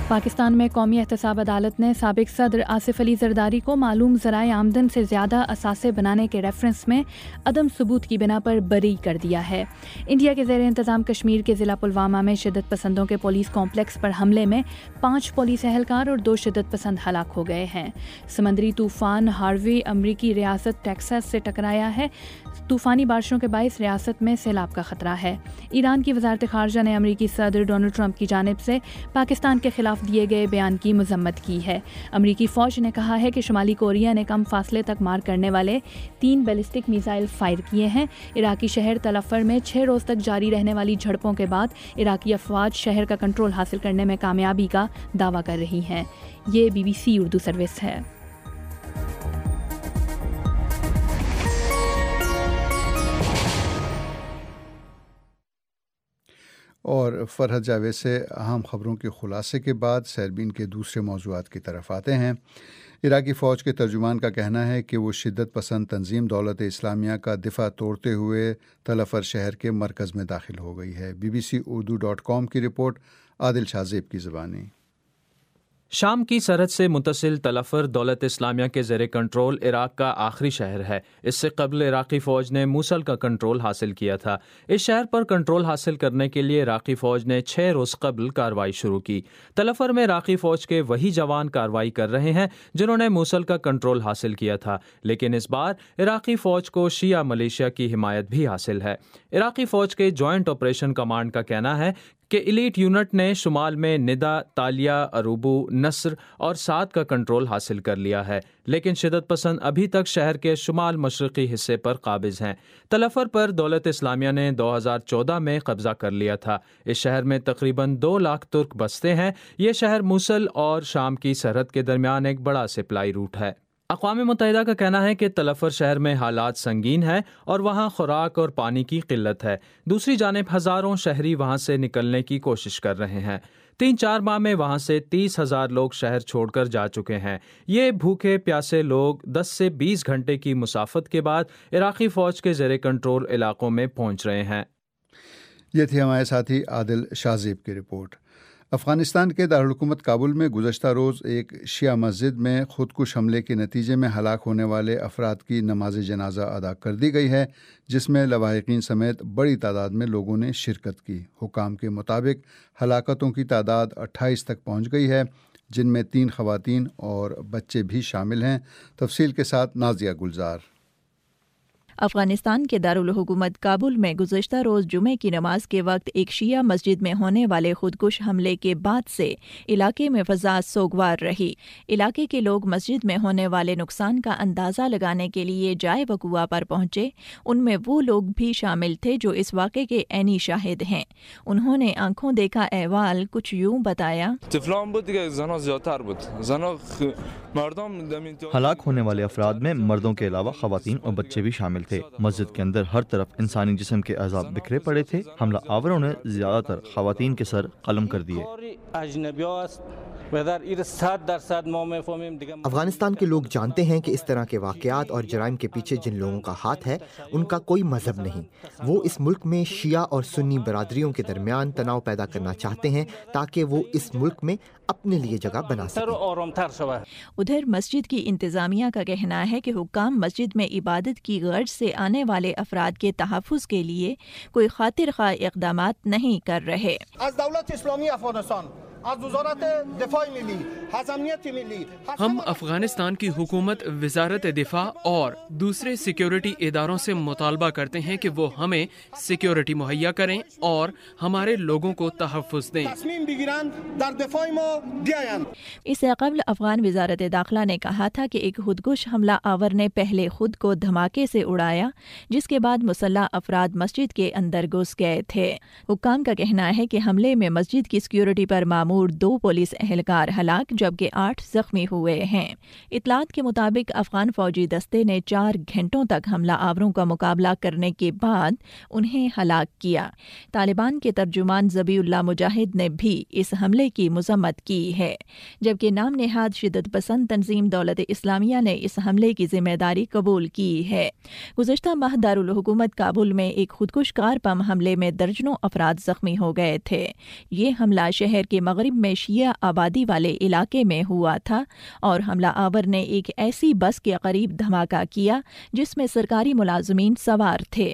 पाकिस्तान में कौमी एहतसाब अदालत ने साबिक सदर आसिफ अली जरदारी को मालूम ज़राए आमदन से ज़्यादा असासे बनाने के रेफरेंस में अदम सबूत की बिना पर बरी कर दिया है। इंडिया के ज़ेर इंतज़ाम कश्मीर के ज़िला पुलवामा में शिद्दत पसंदों के पुलिस कॉम्प्लेक्स पर हमले में 5 पुलिस एहलकार और 2 शिद्दत पसंद हलाक हो गए हैं। समंदरी तूफ़ान हार्वी अमरीकी रियासत टेक्सास से टकराया है। तूफ़ानी बारिशों के बायस रियासत में सैलाब का ख़तरा है। ईरान की वज़ारत ख़ारजा ने अमरीकी सदर डोनाल्ड ट्रंप की जानिब से पाकिस्तान के खिलाफ दिए गए बयान की मज़म्मत की है। अमरीकी फ़ौज ने कहा है कि शुमाली कोरिया ने कम फासले तक मार करने वाले 3 बैलिस्टिक मिसाइल फायर किए हैं। इराकी शहर तलफ़र में 6 रोज़ तक जारी रहने वाली झड़पों के बाद इराकी अफवाज शहर का कंट्रोल हासिल करने में कामयाबी का दावा कर रही हैं। ये BBC उर्दू सर्विस है। और फरहत जावेद से अहम ख़बरों के ख़ुलासे के बाद सैरबीन के दूसरे मौज़ूआत की तरफ आते हैं। इराकी फ़ौज के तर्जुमान का कहना है कि वो शिद्दत पसंद तंजीम दौलत इस्लामिया का दिफा तोड़ते हुए तलफ़र शहर के मरकज़ में दाखिल हो गई है। BBC-Urdu.com की रिपोर्ट आदिल शाज़ेब की ज़बानी। शाम की सरहद से मुतसिल तलफ़र दौलत इस्लामिया के ज़ेरे कंट्रोल इराक़ का आखिरी शहर है। इससे कबल इराक़ी फ़ौज ने मूसल का कंट्रोल हासिल किया था। इस शहर पर कंट्रोल हासिल करने के लिए इराक़ी फ़ौज ने 6 रोज़ कबल कार्रवाई शुरू की। तलफ़र में इराक़ी फ़ौज के वही जवान कार्रवाई कर रहे हैं जिन्होंने मूसल का कंट्रोल हासिल किया था, लेकिन इस बार इराक़ी फ़ौज को शिया मलेशिया की हिमायत भी हासिल है। इराक़ी फ़ौज के जॉइंट ऑपरेशन कमांड का कहना है कि इलीट यूनिट ने शुमाल में निदा, तालिया, अरूबू, नस्र और साद का कंट्रोल हासिल कर लिया है, लेकिन शिद्दत पसंद अभी तक शहर के शुमाल मशरक़ी हिस्से पर काबिज़ हैं। तलफ़र पर दौलत इस्लामिया ने 2014 में कब्ज़ा कर लिया था। इस शहर में तकरीबन 2 लाख तुर्क बसते हैं। ये शहर मूसल और शाम की सरहद के दरमियान एक बड़ा सप्लाई रूट है। अक़वाम मुत्तहिदा का कहना है कि तलफ़र शहर में हालात संगीन है और वहाँ खुराक और पानी की किल्लत है। दूसरी जानिब हज़ारों शहरी वहाँ से निकलने की कोशिश कर रहे हैं। 3-4 माह में वहाँ से 30,000 लोग शहर छोड़कर जा चुके हैं। ये भूखे प्यासे लोग 10 से 20 घंटे की मुसाफत के बाद इराक़ी फ़ौज के ज़ेरे कंट्रोल इलाकों में पहुँच रहे हैं। ये थी हमारे साथी आदिल शाज़ेब की रिपोर्ट। अफ़गानिस्तान के दारुल-हुकूमत काबुल में गुज़श्ता रोज़ एक शिया मस्जिद में खुदकुश हमले के नतीजे में हलाक होने वाले अफराद की नमाज जनाजा अदा कर दी गई है, जिसमें लवाहिकीन समेत बड़ी तादाद में लोगों ने शिरकत की। हुकाम के मुताबिक हलाकतों की तादाद 28 तक पहुँच गई है, जिनमें 3 ख़वातीन और बच्चे भी शामिल हैं। तफसील के साथ नाज़िया गुलजार। अफगानिस्तान के दारुल हुकूमत काबुल में गुज़श्ता रोज़ जुमे की नमाज के वक्त एक शिया मस्जिद में होने वाले खुदकुश हमले के बाद से इलाके में फ़ज़ा सोगवार रही। इलाके के लोग मस्जिद में होने वाले नुकसान का अंदाज़ा लगाने के लिए जाए वकुआ पर पहुँचे। उनमें वो लोग भी शामिल थे जो इस वाक़े के ऐनी शाहिद हैं। उन्होंने आंखों देखा अहवाल कुछ यूँ बताया। हलाक होने वाले अफराद में मर्दों के अलावा ख़वातीन और बच्चे भी शामिल थे। मस्जिद के अंदर हर तरफ इंसानी जिस्म के अज़ा बिखरे पड़े थे। हमला आवरों ने ज़्यादातर ख़वातीन के सर कलम कर दिए। अफगानिस्तान के लोग जानते हैं कि इस तरह के वाक़यात और जराइम के पीछे जिन लोगों का हाथ है उनका कोई मजहब नहीं। वो इस मुल्क में शिया और सुन्नी बरादरियों के दरमियान तनाव पैदा करना चाहते हैं ताकि वो इस मुल्क में अपने लिए जगह बना सकें। उधर मस्जिद की इंतज़ामिया का कहना है कि हुक्काम मस्जिद में इबादत की गर्ज से आने वाले अफराद के तहफ़्फ़ुज़ के लिए कोई खातिर ख़्वाह इक़दामात नहीं कर रहे। हम अफगानिस्तान की हुकूमत, वज़ारत दिफा और दूसरे सिक्योरिटी इदारों से मुतालबा करते हैं कि वो हमें सिक्योरिटी मुहैया करें और हमारे लोगों को तहफ़्फ़ुज़ दें। इससे कबल अफगान वज़ारत दाखिला ने कहा था कि एक खुदकुश हमला आवर ने पहले खुद को धमाके से उड़ाया, जिसके बाद मुसल्लह अफराद मस्जिद के अंदर घुस गए थे। हुक्काम का कहना है कि हमले में मस्जिद की सिक्योरिटी पर मामूर 2 पुलिस एहलकार हलाक जबकि 8 जख्मी हुए हैं। इतलात के मुताबिक अफगान फौजी दस्ते ने 4 घंटों तक हमला आवरों का मुकाबला करने के बाद उन्हें हलाक किया। तालिबान के तर्जुमान ज़बीउल्लाह मुजाहिद ने भी इस हमले की मज़म्मत की है, जबकि नाम नेहाद शिद्दत पसंद तंजीम दौलत इस्लामिया ने इस हमले की जिम्मेदारी कबूल की है। गुज़श्ता माह दारुल हुकूमत काबुल में एक खुदकुश कार बम हमले में दर्जनों अफराद जख्मी हो गए थे। ये हमला शहर के मगरिब में शिया आबादी वाले इलाके में हुआ था और हमला आवर ने एक ऐसी बस के करीब धमाका किया जिसमें सरकारी मुलाजमीन सवार थे।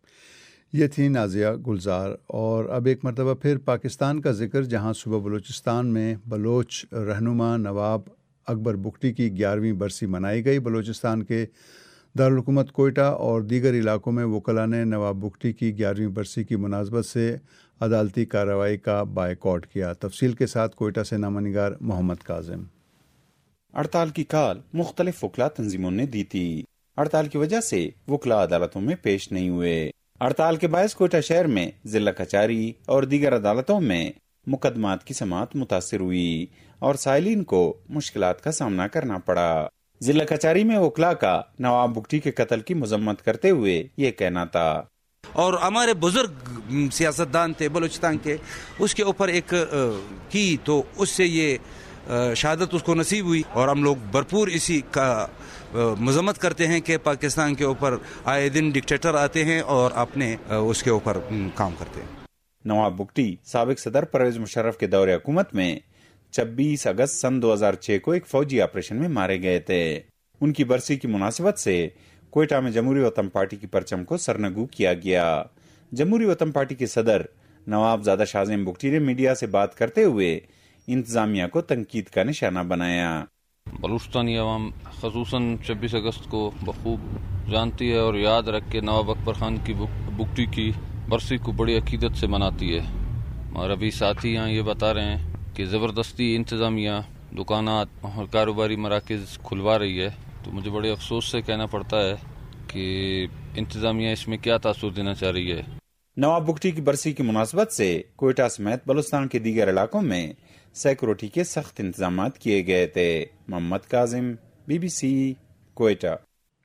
ये थी नाजिया गुलजार। और अब एक मरतबा फिर पाकिस्तान का जिक्र, जहाँ सुबह बलूचिस्तान में बलोच रहनुमा नवाब अकबर बुगटी की 11वीं बरसी मनाई गई। बलूचिस्तान के दारुल हुकूमत कोयटा और दीगर इलाकों में वकला ने नवाब बुगटी की 11वीं बरसी की मुनासबत से अदालती कार्रवाई का बायकॉट किया। तफसील के साथ कोयटा से नामनिगार मोहम्मद काजिम। हड़ताल की काल मुख्तलिफ वकला तंजीमों ने दी थी। हड़ताल की वजह से वकला अदालतों में पेश नहीं हुए। हड़ताल के बायस कोयटा शहर में जिला कचहरी और दीगर अदालतों में मुकदमात की समाअत मुतासिर हुई और साइलिन को मुश्किलात का सामना करना पड़ा। जिला कचहरी में वकला का नवाब बुगटी के कत्ल की मजम्मत करते हुए ये कहना था, और हमारे बुजुर्ग सियासतदान थे बलूचिस्तान के, उसके ऊपर एक की तो उससे ये शहादत उसको नसीब हुई। और हम लोग भरपूर इसी का मजम्मत करते हैं कि पाकिस्तान के ऊपर आए दिन डिक्टेटर आते हैं और अपने उसके ऊपर काम करते हैं। नवाब बुगटी साबिक सदर परवेज मुशर्रफ के दौरे हुकूमत में 26 अगस्त सन 2006 को एक फौजी ऑपरेशन में मारे गए थे। उनकी बरसी की मुनासिबत से कोयटा में जमहूरी वतन पार्टी की परचम को सरनगू किया गया। जमहूरी वतन पार्टी के सदर नवाबजादा शाहज़ेम बुगटी ने मीडिया से बात करते हुए इंतजामिया को तनकीद का निशाना बनाया। बलूचिस्तानी अवाम ख़ुसूसन 26 अगस्त को बखूब जानती है और याद रख के नवाब अकबर खान की बुगटी की बरसी को बड़ी अकीदत से मनाती है। और अभी साथी यहाँ ये बता रहे हैं कि ज़बरदस्ती इंतजामिया दुकानात और कारोबारी मराकज़ खुलवा रही है, तो मुझे बड़े अफसोस से कहना पड़ता है कि इंतजामिया इसमें क्या तासुर देना चाह रही है। नवाब बुगटी की बरसी की मुनासबत से कोयटा समेत बलूचिस्तान के दीगर इलाकों में सिक्योरिटी के सख्त इंतजाम किए गए थे। मोहम्मद काजिम, BBC कोयटा।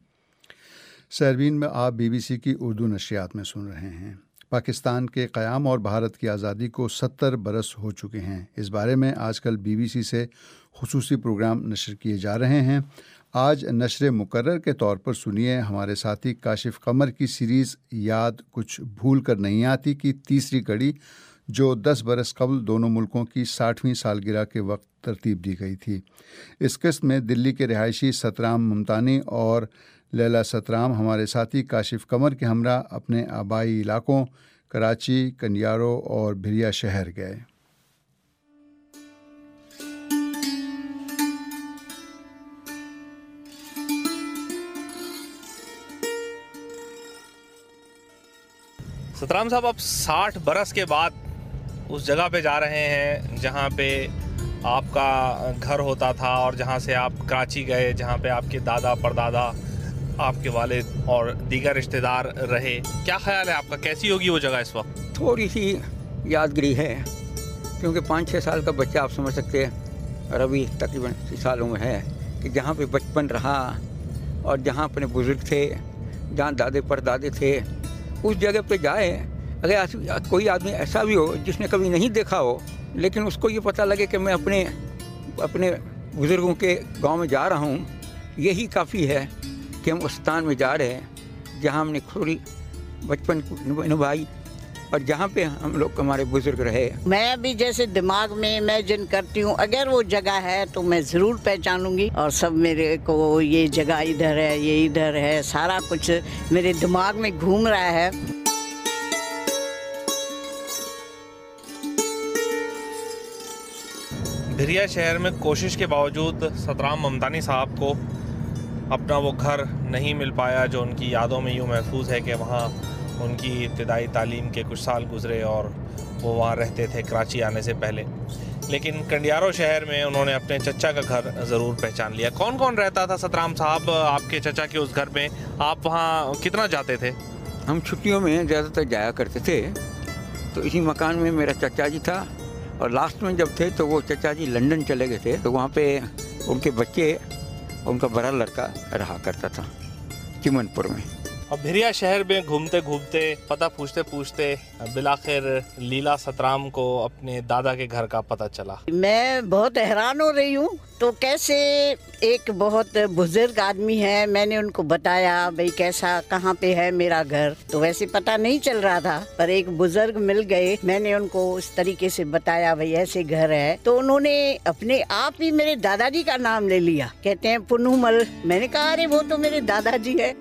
साइरबीन में आप BBC की उर्दू नशरियात में सुन रहे हैं। पाकिस्तान के क़याम और भारत की आज़ादी को 70 बरस हो चुके हैं। इस बारे में आजकल BBC से खुसूसी प्रोग्राम नशर किए जा रहे हैं। आज नशर मुकर्रर के तौर पर सुनिए हमारे साथी काशिफ कमर की सीरीज़ याद कुछ भूल कर नहीं आती की तीसरी कड़ी, जो 10 बरस कबल दोनों मुल्कों की 60वीं सालगिरह के वक्त तरतीब दी गई थी। इस किस्त में दिल्ली के रिहायशी सतराम मुमतानी और लैला सतराम हमारे साथी काशिफ कमर के हमरा अपने आबाई इलाकों कराची, कन्यारो और भिरिया शहर गए। सतराम साहब, अब 60 बरस के बाद उस जगह पे जा रहे हैं जहाँ पे आपका घर होता था और जहाँ से आप कराची गए, जहाँ पे आपके दादा परदादा, आपके वालिद और दीगर रिश्तेदार रहे। क्या ख्याल है आपका, कैसी होगी वो जगह इस वक्त? थोड़ी सी यादगिरी है, क्योंकि 5-6 साल का बच्चा आप समझ सकते हैं, और अभी तकरीबन 30 सालों में है कि जहाँ पे बचपन रहा और जहाँ अपने बुजुर्ग थे, जहाँ दादे परदादे थे, उस जगह पे जाए। अगर कोई आदमी ऐसा भी हो जिसने कभी नहीं देखा हो, लेकिन उसको ये पता लगे कि मैं अपने बुज़ुर्गों के गांव में जा रहा हूँ, यही काफ़ी है कि हम उस स्थान में जा रहे हैं जहाँ हमने खुद बचपन निभाई और जहाँ पे हम लोग हमारे बुजुर्ग रहे। मैं भी जैसे दिमाग में इमेजिन करती हूँ, अगर वो जगह है तो मैं ज़रूर पहचानूंगी, और सब मेरे को ये जगह इधर है, ये इधर है, सारा कुछ मेरे दिमाग में घूम रहा है। भिरिया शहर में कोशिश के बावजूद सतराम ममतानी साहब को अपना वो घर नहीं मिल पाया जो उनकी यादों में यूँ महफूज है कि वहाँ उनकी इब्तदाई तालीम के कुछ साल गुजरे और वो वहाँ रहते थे कराची आने से पहले। लेकिन कंडियारो शहर में उन्होंने अपने चचा का घर ज़रूर पहचान लिया। कौन कौन रहता था सतराम साहब आपके चचा के उस घर में? आप वहाँ कितना जाते थे? हम छुट्टियों में ज़्यादातर जाया करते थे, तो इसी मकान में मेरा चचा जी था, और लास्ट में जब थे तो वो चचा जी लंदन चले गए थे, तो वहाँ पे उनके बच्चे, उनका बड़ा लड़का रहा करता था चिमनपुर में। अब भिरिया शहर में घूमते घूमते, पता पूछते पूछते बिलाखिर लीला सतराम को अपने दादा के घर का पता चला। मैं बहुत हैरान हो रही हूँ। तो कैसे एक बहुत बुजुर्ग आदमी है, मैंने उनको बताया भाई कैसा कहाँ पे है मेरा घर, तो वैसे पता नहीं चल रहा था, पर एक बुजुर्ग मिल गए, मैंने उनको उस तरीके से बताया भाई ऐसे घर है, तो उन्होंने अपने आप ही मेरे दादाजी का नाम ले लिया, कहते हैं पुन्नूमल। मैंने कहा अरे वो तो मेरे दादाजी है।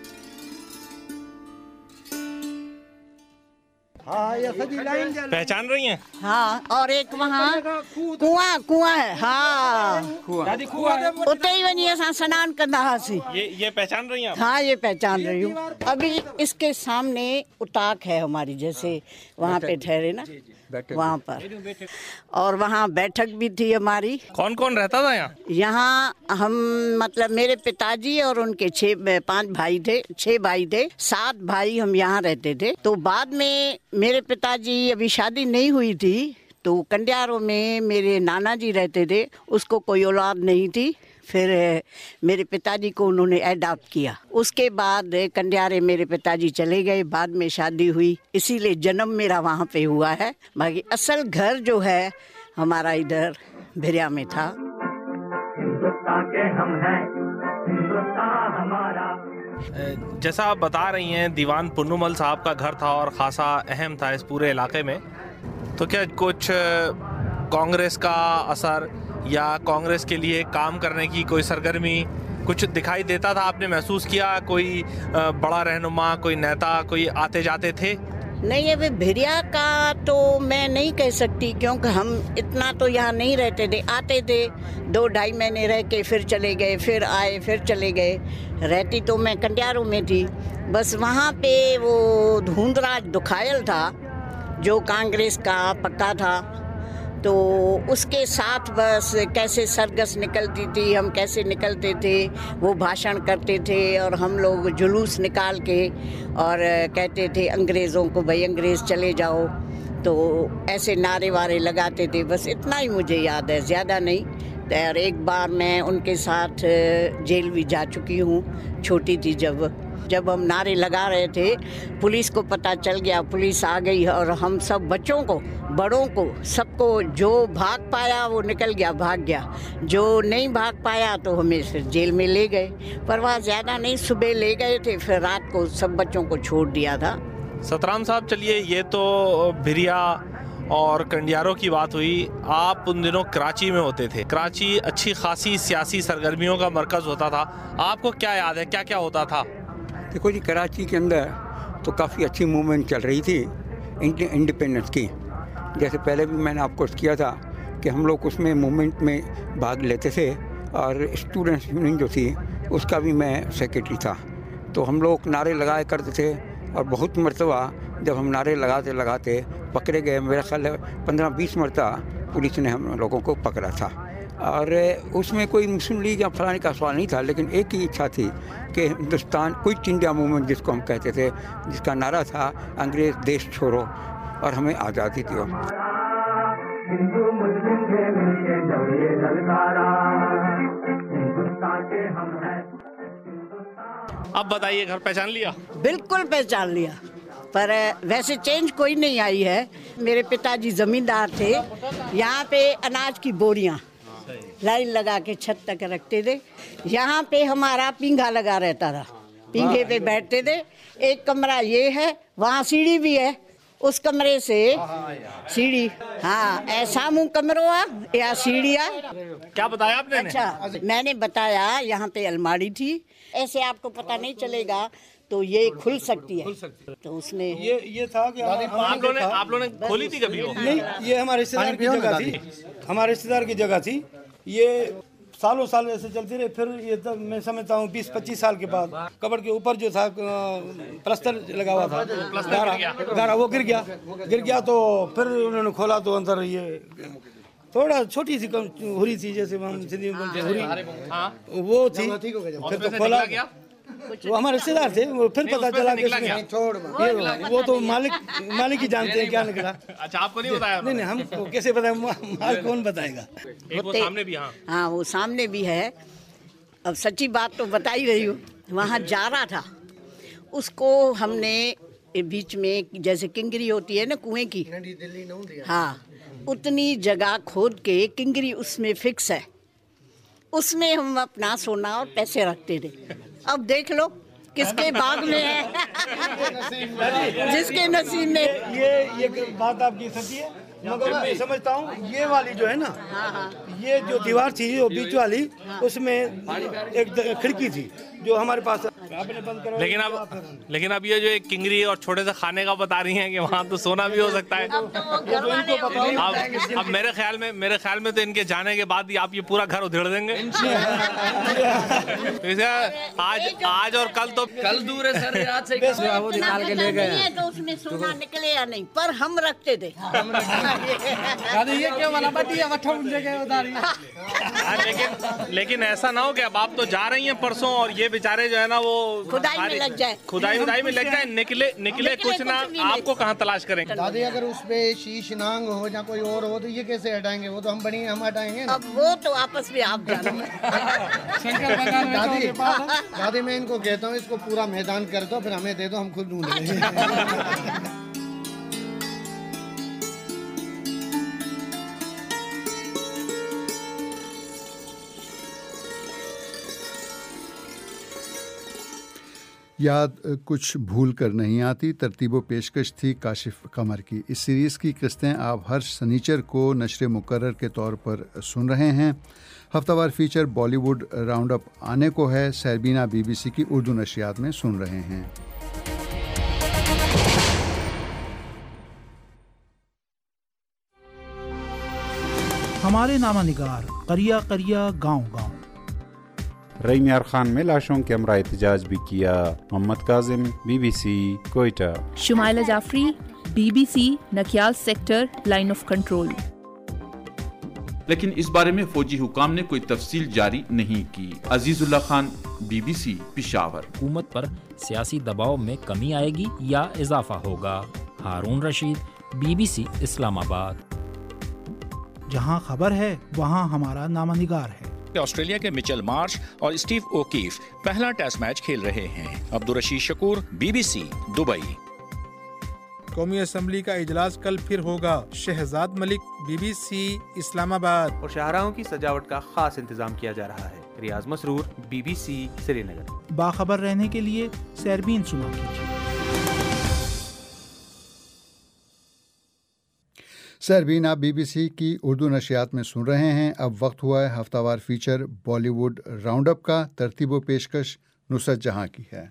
पहचान रही हैं? हाँ, और एक वहाँ कुआं है। हाँ, उते ही वही असां स्नान कंदा हुआसीं। ये पहचान रही हैं? हाँ, ये पहचान रही हूँ। अभी इसके सामने उताक है हमारी, जैसे वहाँ पे ठहरे ना, वहाँ पर, और वहाँ बैठक भी थी हमारी। कौन कौन रहता था यहाँ? यहाँ हम मतलब मेरे पिताजी और उनके 6 भाई थे, 6 भाई थे, 7 भाई हम यहाँ रहते थे। तो बाद में मेरे पिताजी अभी शादी नहीं हुई थी, तो कंडियारों में मेरे नाना जी रहते थे, उसको कोई औलाद नहीं थी, फिर मेरे पिताजी को उन्होंने अडॉप्ट किया। उसके बाद कंडियारे मेरे पिताजी चले गए, बाद में शादी हुई, इसीलिए जन्म मेरा वहाँ पे हुआ है। बाकी असल घर जो है हमारा इधर भिरिया में था। जैसा आप बता रही हैं, दीवान पुन्नूमल साहब का घर था और खासा अहम था इस पूरे इलाके में, तो क्या कुछ कांग्रेस का असर या कांग्रेस के लिए काम करने की कोई सरगर्मी कुछ दिखाई देता था? आपने महसूस किया कोई बड़ा रहनुमा, कोई नेता, कोई आते जाते थे? नहीं, अभी भिरिया का तो मैं नहीं कह सकती, क्योंकि हम इतना तो यहाँ नहीं रहते थे। आते थे 2-2.5 महीने रह के फिर चले गए, फिर आए फिर चले गए। रहती तो मैं कंडियारों में थी, बस वहाँ पे वो धुंधराज दुखायल था जो कांग्रेस का पक्का था, तो उसके साथ बस कैसे सरगस निकलती थी, हम कैसे निकलते थे, वो भाषण करते थे और हम लोग जुलूस निकाल के और कहते थे अंग्रेज़ों को भाई अंग्रेज़ चले जाओ, तो ऐसे नारे वारे लगाते थे। बस इतना ही मुझे याद है, ज़्यादा नहीं। और एक बार मैं उनके साथ जेल भी जा चुकी हूँ, छोटी थी जब हम नारे लगा रहे थे, पुलिस को पता चल गया, पुलिस आ गई और हम सब बच्चों को, बड़ों को, सबको, जो भाग पाया वो निकल गया, भाग गया, जो नहीं भाग पाया तो हमें फिर जेल में ले गए। पर वहाँ ज़्यादा नहीं, सुबह ले गए थे, फिर रात को सब बच्चों को छोड़ दिया था। सतराम साहब, चलिए ये तो भिरिया और कंडियारों की बात हुई। आप उन दिनों कराची में होते थे। कराची अच्छी खासी सियासी सरगर्मियों का मरकज़ होता था, आपको क्या याद है, क्या क्या होता था? देखो जी, कराची के अंदर तो काफ़ी अच्छी मूवमेंट चल रही थी इंडिपेंडेंस की। जैसे पहले भी मैंने आपको किया था कि हम लोग उसमें मूवमेंट में भाग लेते थे, और स्टूडेंट्स यूनियन जो थी उसका भी मैं सेक्रेटरी था। तो हम लोग नारे लगाया करते थे, और बहुत मरतबा जब हम नारे लगाते लगाते पकड़े गए, मेरा ख्याल है 15-20 मरतबा पुलिस ने हम लोगों को पकड़ा था। और उसमें कोई मुस्लिम लीग या फलाने का सवाल नहीं था, लेकिन एक ही इच्छा थी कि हिंदुस्तान, क्विट इंडिया मूवमेंट जिसको हम कहते थे, जिसका नारा था अंग्रेज़ देश छोड़ो, और हमें आज़ादी दो। अब बताइए, घर पहचान लिया? बिल्कुल पहचान लिया, पर वैसे चेंज कोई नहीं आई है। मेरे पिताजी जमींदार थे, यहाँ पे अनाज की बोरियाँ लाइन लगा के छत तक रखते थे। यहाँ पे हमारा पींघा लगा रहता था, पींघे पे बैठते थे। एक कमरा ये है, वहाँ सीढ़ी भी है, उस कमरे से सीढ़ी, हाँ, ऐसा मुँह कमरों या सीढ़िया। क्या बताया आपने? अच्छा, मैंने बताया यहाँ पे अलमारी थी, ऐसे आपको पता नहीं चलेगा, तो ये खुल सकती है। तो उसने ये था कि आप लोगों ने खोली थी कभी? नहीं, ये हमारे रिश्तेदार की जगह थी, हमारे रिश्तेदार की जगह थी। ये सालों साल ऐसे चलती रही। फिर ये तब मैं समझता हूँ 20-25 साल के बाद कबड़ के ऊपर जो था प्लास्टर लगा हुआ था, गारा वो गिर गया। तो फिर उन्होंने खोला तो अंदर ये थोड़ा छोटी सी हुरी थी, जैसे हम सिंधी में बोलते हुरी, वो थी। फिर तो खोला, वो हमारे रिश्तेदार थे। वो फिर पता चला कि वो तो मालिक ही जानते हैं क्या निकला। अच्छा, आपको नहीं बताया? नहीं, हमको कैसे बताया, माल कौन बताएगा। वो सामने भी, हाँ, वो सामने भी है। अब सच्ची बात तो बता ही रही हूँ, वहाँ जा रहा था, उसको हमने बीच में जैसे किंगरी होती है ना कुएं की, हाँ, उतनी जगह खोद के किंगरी उसमें फिक्स है, उसमें हम अपना सोना और पैसे रखते थे। अब देख लो किसके बाग में है, जिसके नसीब में। ये बात आपकी सच्ची है, मगर मैं समझता हूँ ये वाली जो है ना, ये जो दीवार थी वो बीच वाली, उसमें एक खिड़की थी जो हमारे पास आपने बंद करा। लेकिन अब ये जो एक किंगरी और छोटे से खाने का बता रही हैं कि वहाँ तो सोना भी हो सकता है। अब मेरे ख्याल में तो इनके जाने के बाद ही आप ये पूरा घर उधेड़ देंगे। आज और कल दूर है सर, आज से वो निकाल के ले गए तो उसमें सोना निकले या नहीं, पर हम रखते थे। लेकिन ऐसा ना हो कि अब आप तो जा रही हैं परसों और ये बेचारे जो है ना वो खुदाई में लग जाए, खुदाई में लग जाए, निकले कुछ ना, आपको कहाँ तलाश करेंगे। दादी अगर उस पे शीश नांग हो या कोई और हो तो ये कैसे हटाएंगे? वो तो हम बनी हम हटाएंगे। अब वो तो आपस में आप जानो। दादी मैं इनको कहता हूँ इसको पूरा मैदान कर दो, फिर हमें दे दो, हम खुद ढूंढ लेंगे। याद कुछ भूल कर नहीं आती तरतीब पेशकश थी काशिफ कमर की। इस सीरीज़ की किस्तें आप हर सनीचर को नशर मुकर्रर के तौर पर सुन रहे हैं। हफ्तावार फीचर बॉलीवुड राउंड अप आने को है, सहरबीना BBC की उर्दू नशियात में सुन रहे हैं। हमारे नामानिगार करिया करिया गाँव। रईम यार खान में लाशों के हमरा एहतजाज भी किया। Mohammad Kazim BBC Quetta. Shumaila Jafri BBC Nakiyal sector line of control. लेकिन इस बारे में फौजी हुकाम ने कोई तफसील जारी नहीं की। अजीजुल्लाह खान BBC पेशावर। हुकूमत पर सियासी दबाव में कमी आएगी या इजाफा होगा? हारून रशीद BBC इस्लामाबाद। जहां खबर है वहां हमारा नामानिगार है। ऑस्ट्रेलिया के मिचेल मार्श और स्टीव ओकीफ पहला टेस्ट मैच खेल रहे हैं। Abdul Rashid Shakoor BBC Dubai. कौमी असम्बली का इजलास कल फिर होगा। शहजाद मलिक BBC इस्लामाबाद। और शाहराहों की सजावट का खास इंतजाम किया जा रहा है। रियाज मसरूर BBC श्रीनगर। बाखबर रहने के लिए सहरबीन सुना कीजिए। सहरबीन आप BBC की उर्दू नशियात में सुन रहे हैं। अब वक्त हुआ है हफ्तावार फीचर बॉलीवुड राउंड अप का। तरतीब व पेशकश नुसरत जहां की है।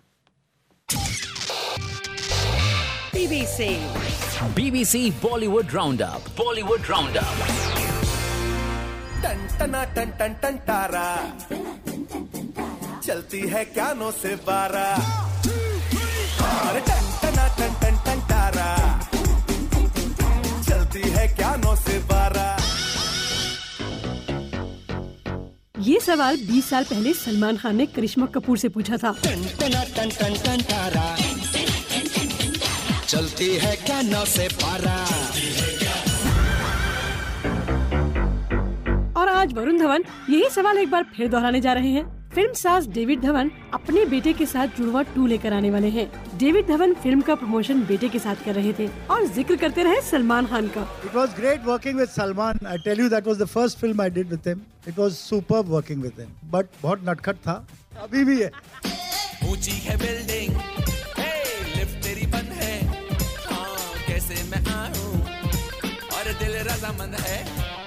BBC Bollywood round up. टन टना टन टन टन तारा चलती है कानों से बारा। अरे टन टना टन टन टन तारा है क्या नौ से 12। ये सवाल 20 साल पहले सलमान खान ने करिश्मा कपूर से पूछा था। टन टन टन टन टन तारा चलती है क्या नौ से 12। और आज वरुण धवन यही सवाल एक बार फिर दोहराने जा रहे हैं। फिल्म साज डेविड धवन अपने बेटे के साथ जुड़वा 2 लेकर आने वाले हैं। डेविड धवन फिल्म का प्रमोशन बेटे के साथ कर रहे थे और जिक्र करते रहे सलमान खान का। It was great working with Salman. I tell you that was the first film I did with him. It was superb working with him. But बहुत नटखट था, अभी भी है। ऊंची है बिल्डिंग, लिफ्ट तेरी बंद है, कैसे मैं आऊं और दिल रज़ामंद है।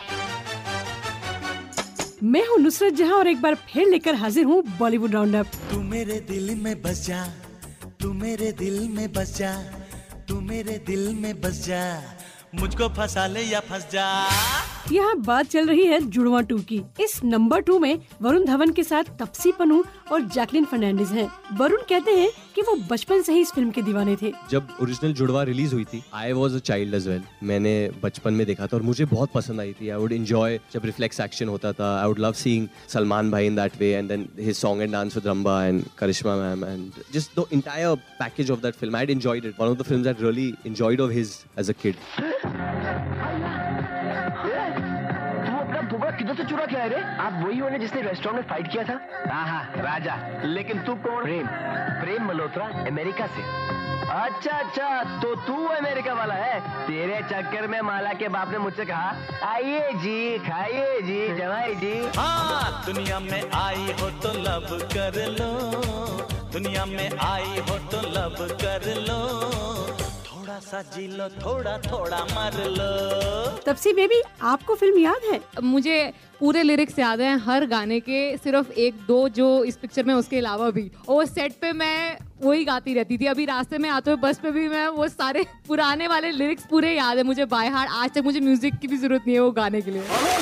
मैं हूँ नुसरत जहां और एक बार फिर लेकर हाजिर हूँ बॉलीवुड राउंड अप। तू मेरे दिल में बस जा, तू मेरे दिल में बस जा, तू मेरे दिल में बस जा, मुझको फंसा ले या फंस जा। यहाँ बात चल रही है जुड़वा 2 की। इस नंबर 2 में वरुण धवन के साथ तपसी पन्नू और जैकलिन फर्नांडिस हैं। वरुण कहते हैं कि वो बचपन से ही इस फिल्म के दीवाने थे। जब ओरिजिनल जुड़वा रिलीज हुई थी, I was a child as well. मैंने बचपन में देखा था और मुझे बहुत पसंद आई थी। आई वुड एंजॉय जब रिफ्लेक्स एक्शन होता था। I would love seeing Salman भाई in that way and then his song and dance with Rambha and Karisma ma'am and just the entire package of that film. I had enjoyed it. One of the films I really enjoyed of his as a kid. किधर से चुरा के आए रे? आप वही होने जिसने रेस्टोरेंट में फाइट किया था? हाँ, राजा। लेकिन तू कौन? प्रेम मल्होत्रा, अमेरिका से। अच्छा, तो तू अमेरिका वाला है। तेरे चक्कर में माला के बाप ने मुझसे कहा, आइए जी, खाइए जी, जमाई जी। हाँ, दुनिया में आई हो तो लब कर लो, दुनिया में आई हो तो लब कर लो, थोड़ा सा जी लो, थोड़ा थोड़ा मर लो। तपसी बेबी, आपको फिल्म याद है? मुझे पूरे लिरिक्स याद हैं हर गाने के, सिर्फ एक दो जो इस पिक्चर में, उसके अलावा भी। और सेट पे मैं वही गाती रहती थी। अभी रास्ते में आते हुए बस पे भी मैं वो सारे पुराने वाले लिरिक्स पूरे याद है मुझे बाय हार्ट। आज तक मुझे म्यूजिक की भी जरूरत नहीं है वो गाने के लिए।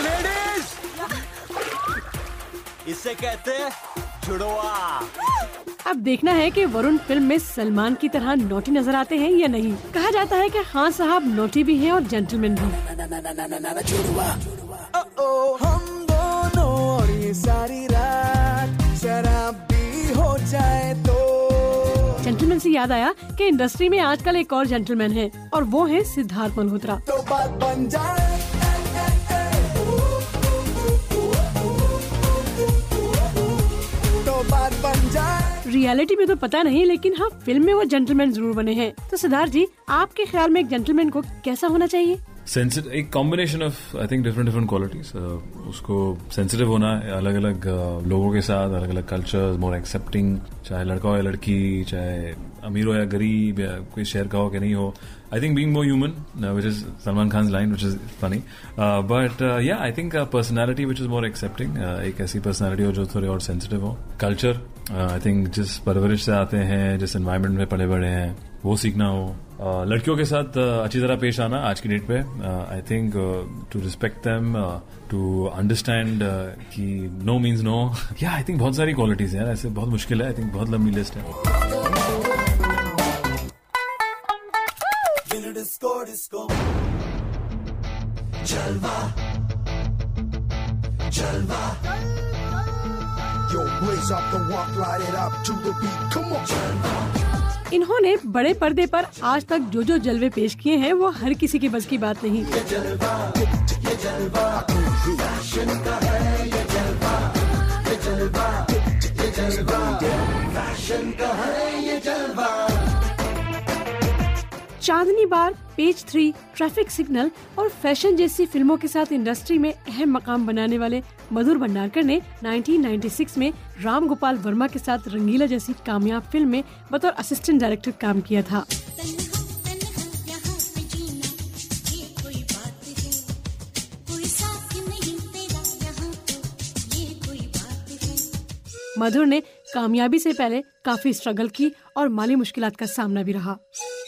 इसे कहते हैं जुड़वा। अब देखना है कि वरुण फिल्म में सलमान की तरह नोटी नजर आते हैं या नहीं। कहा जाता है कि हाँ साहब नोटी भी हैं और जेंटलमैन भी। हम दोनों और ये सारी रात शराब भी हो जाए तो। जेंटलमैन से याद आया कि इंडस्ट्री में आजकल एक और जेंटलमैन है और वो है सिद्धार्थ मल्होत्रा। तो बात बन जाए, तो बात बन जाए। रियलिटी में तो पता नहीं, लेकिन हाँ फिल्म में वो जेंटलमैन जरूर बने हैं। तो सिद्धार्थ जी, आपके ख्याल में एक जेंटलमैन को कैसा होना चाहिए? सेंसिटिव, एक combination of I think different qualities. उसको सेंसिटिव होना है अलग अलग लोगों के साथ, अलग अलग कल्चर्स, मोर एक्सेप्टिंग, चाहे लड़का हो या लड़की, चाहे अमीर हो या गरीब, या कोई शहर का हो कि नहीं हो। I think being more human, which is Salman Khan's line, which is funny. But yeah, I think personality which is more accepting. एक ऐसी personality हो जो थोड़ी और sensitive हो. Culture, I think जिस परवरिश से आते हैं, जिस environment में पले बड़े हैं, वो सीखना हो. लड़कियों के साथ अच्छी तरह पेश आना आज की डेट पे. I think to respect them, to understand कि no means no. Yeah, I think बहुत सारी qualities हैं. ऐसे बहुत मुश्किल है. I think बहुत लंबी लिस्ट है. Disco, disco. Jalwa, Jalwa. Yo, blaze up the walk, light it up to the beat. Come on, Jalwa. इन्होंने बड़े पर्दे पर आज तक जो जलवे पेश किए हैं वो हर किसी की बस की बात नहीं। ये जलवा, ये जलवा, फैशन का है ये जलवा, ये जलवा, ये जलवा, फैशन का है ये जलवा। Chandni Bar, Page 3, Traffic Signal और फैशन जैसी फिल्मों के साथ इंडस्ट्री में अहम मकाम बनाने वाले मधुर भंडारकर ने 1996 में राम गोपाल वर्मा के साथ रंगीला जैसी कामयाब फिल्म में बतौर असिस्टेंट डायरेक्टर काम किया था। मधुर ने कामयाबी से पहले काफी स्ट्रगल की और माली मुश्किलात का सामना भी रहा।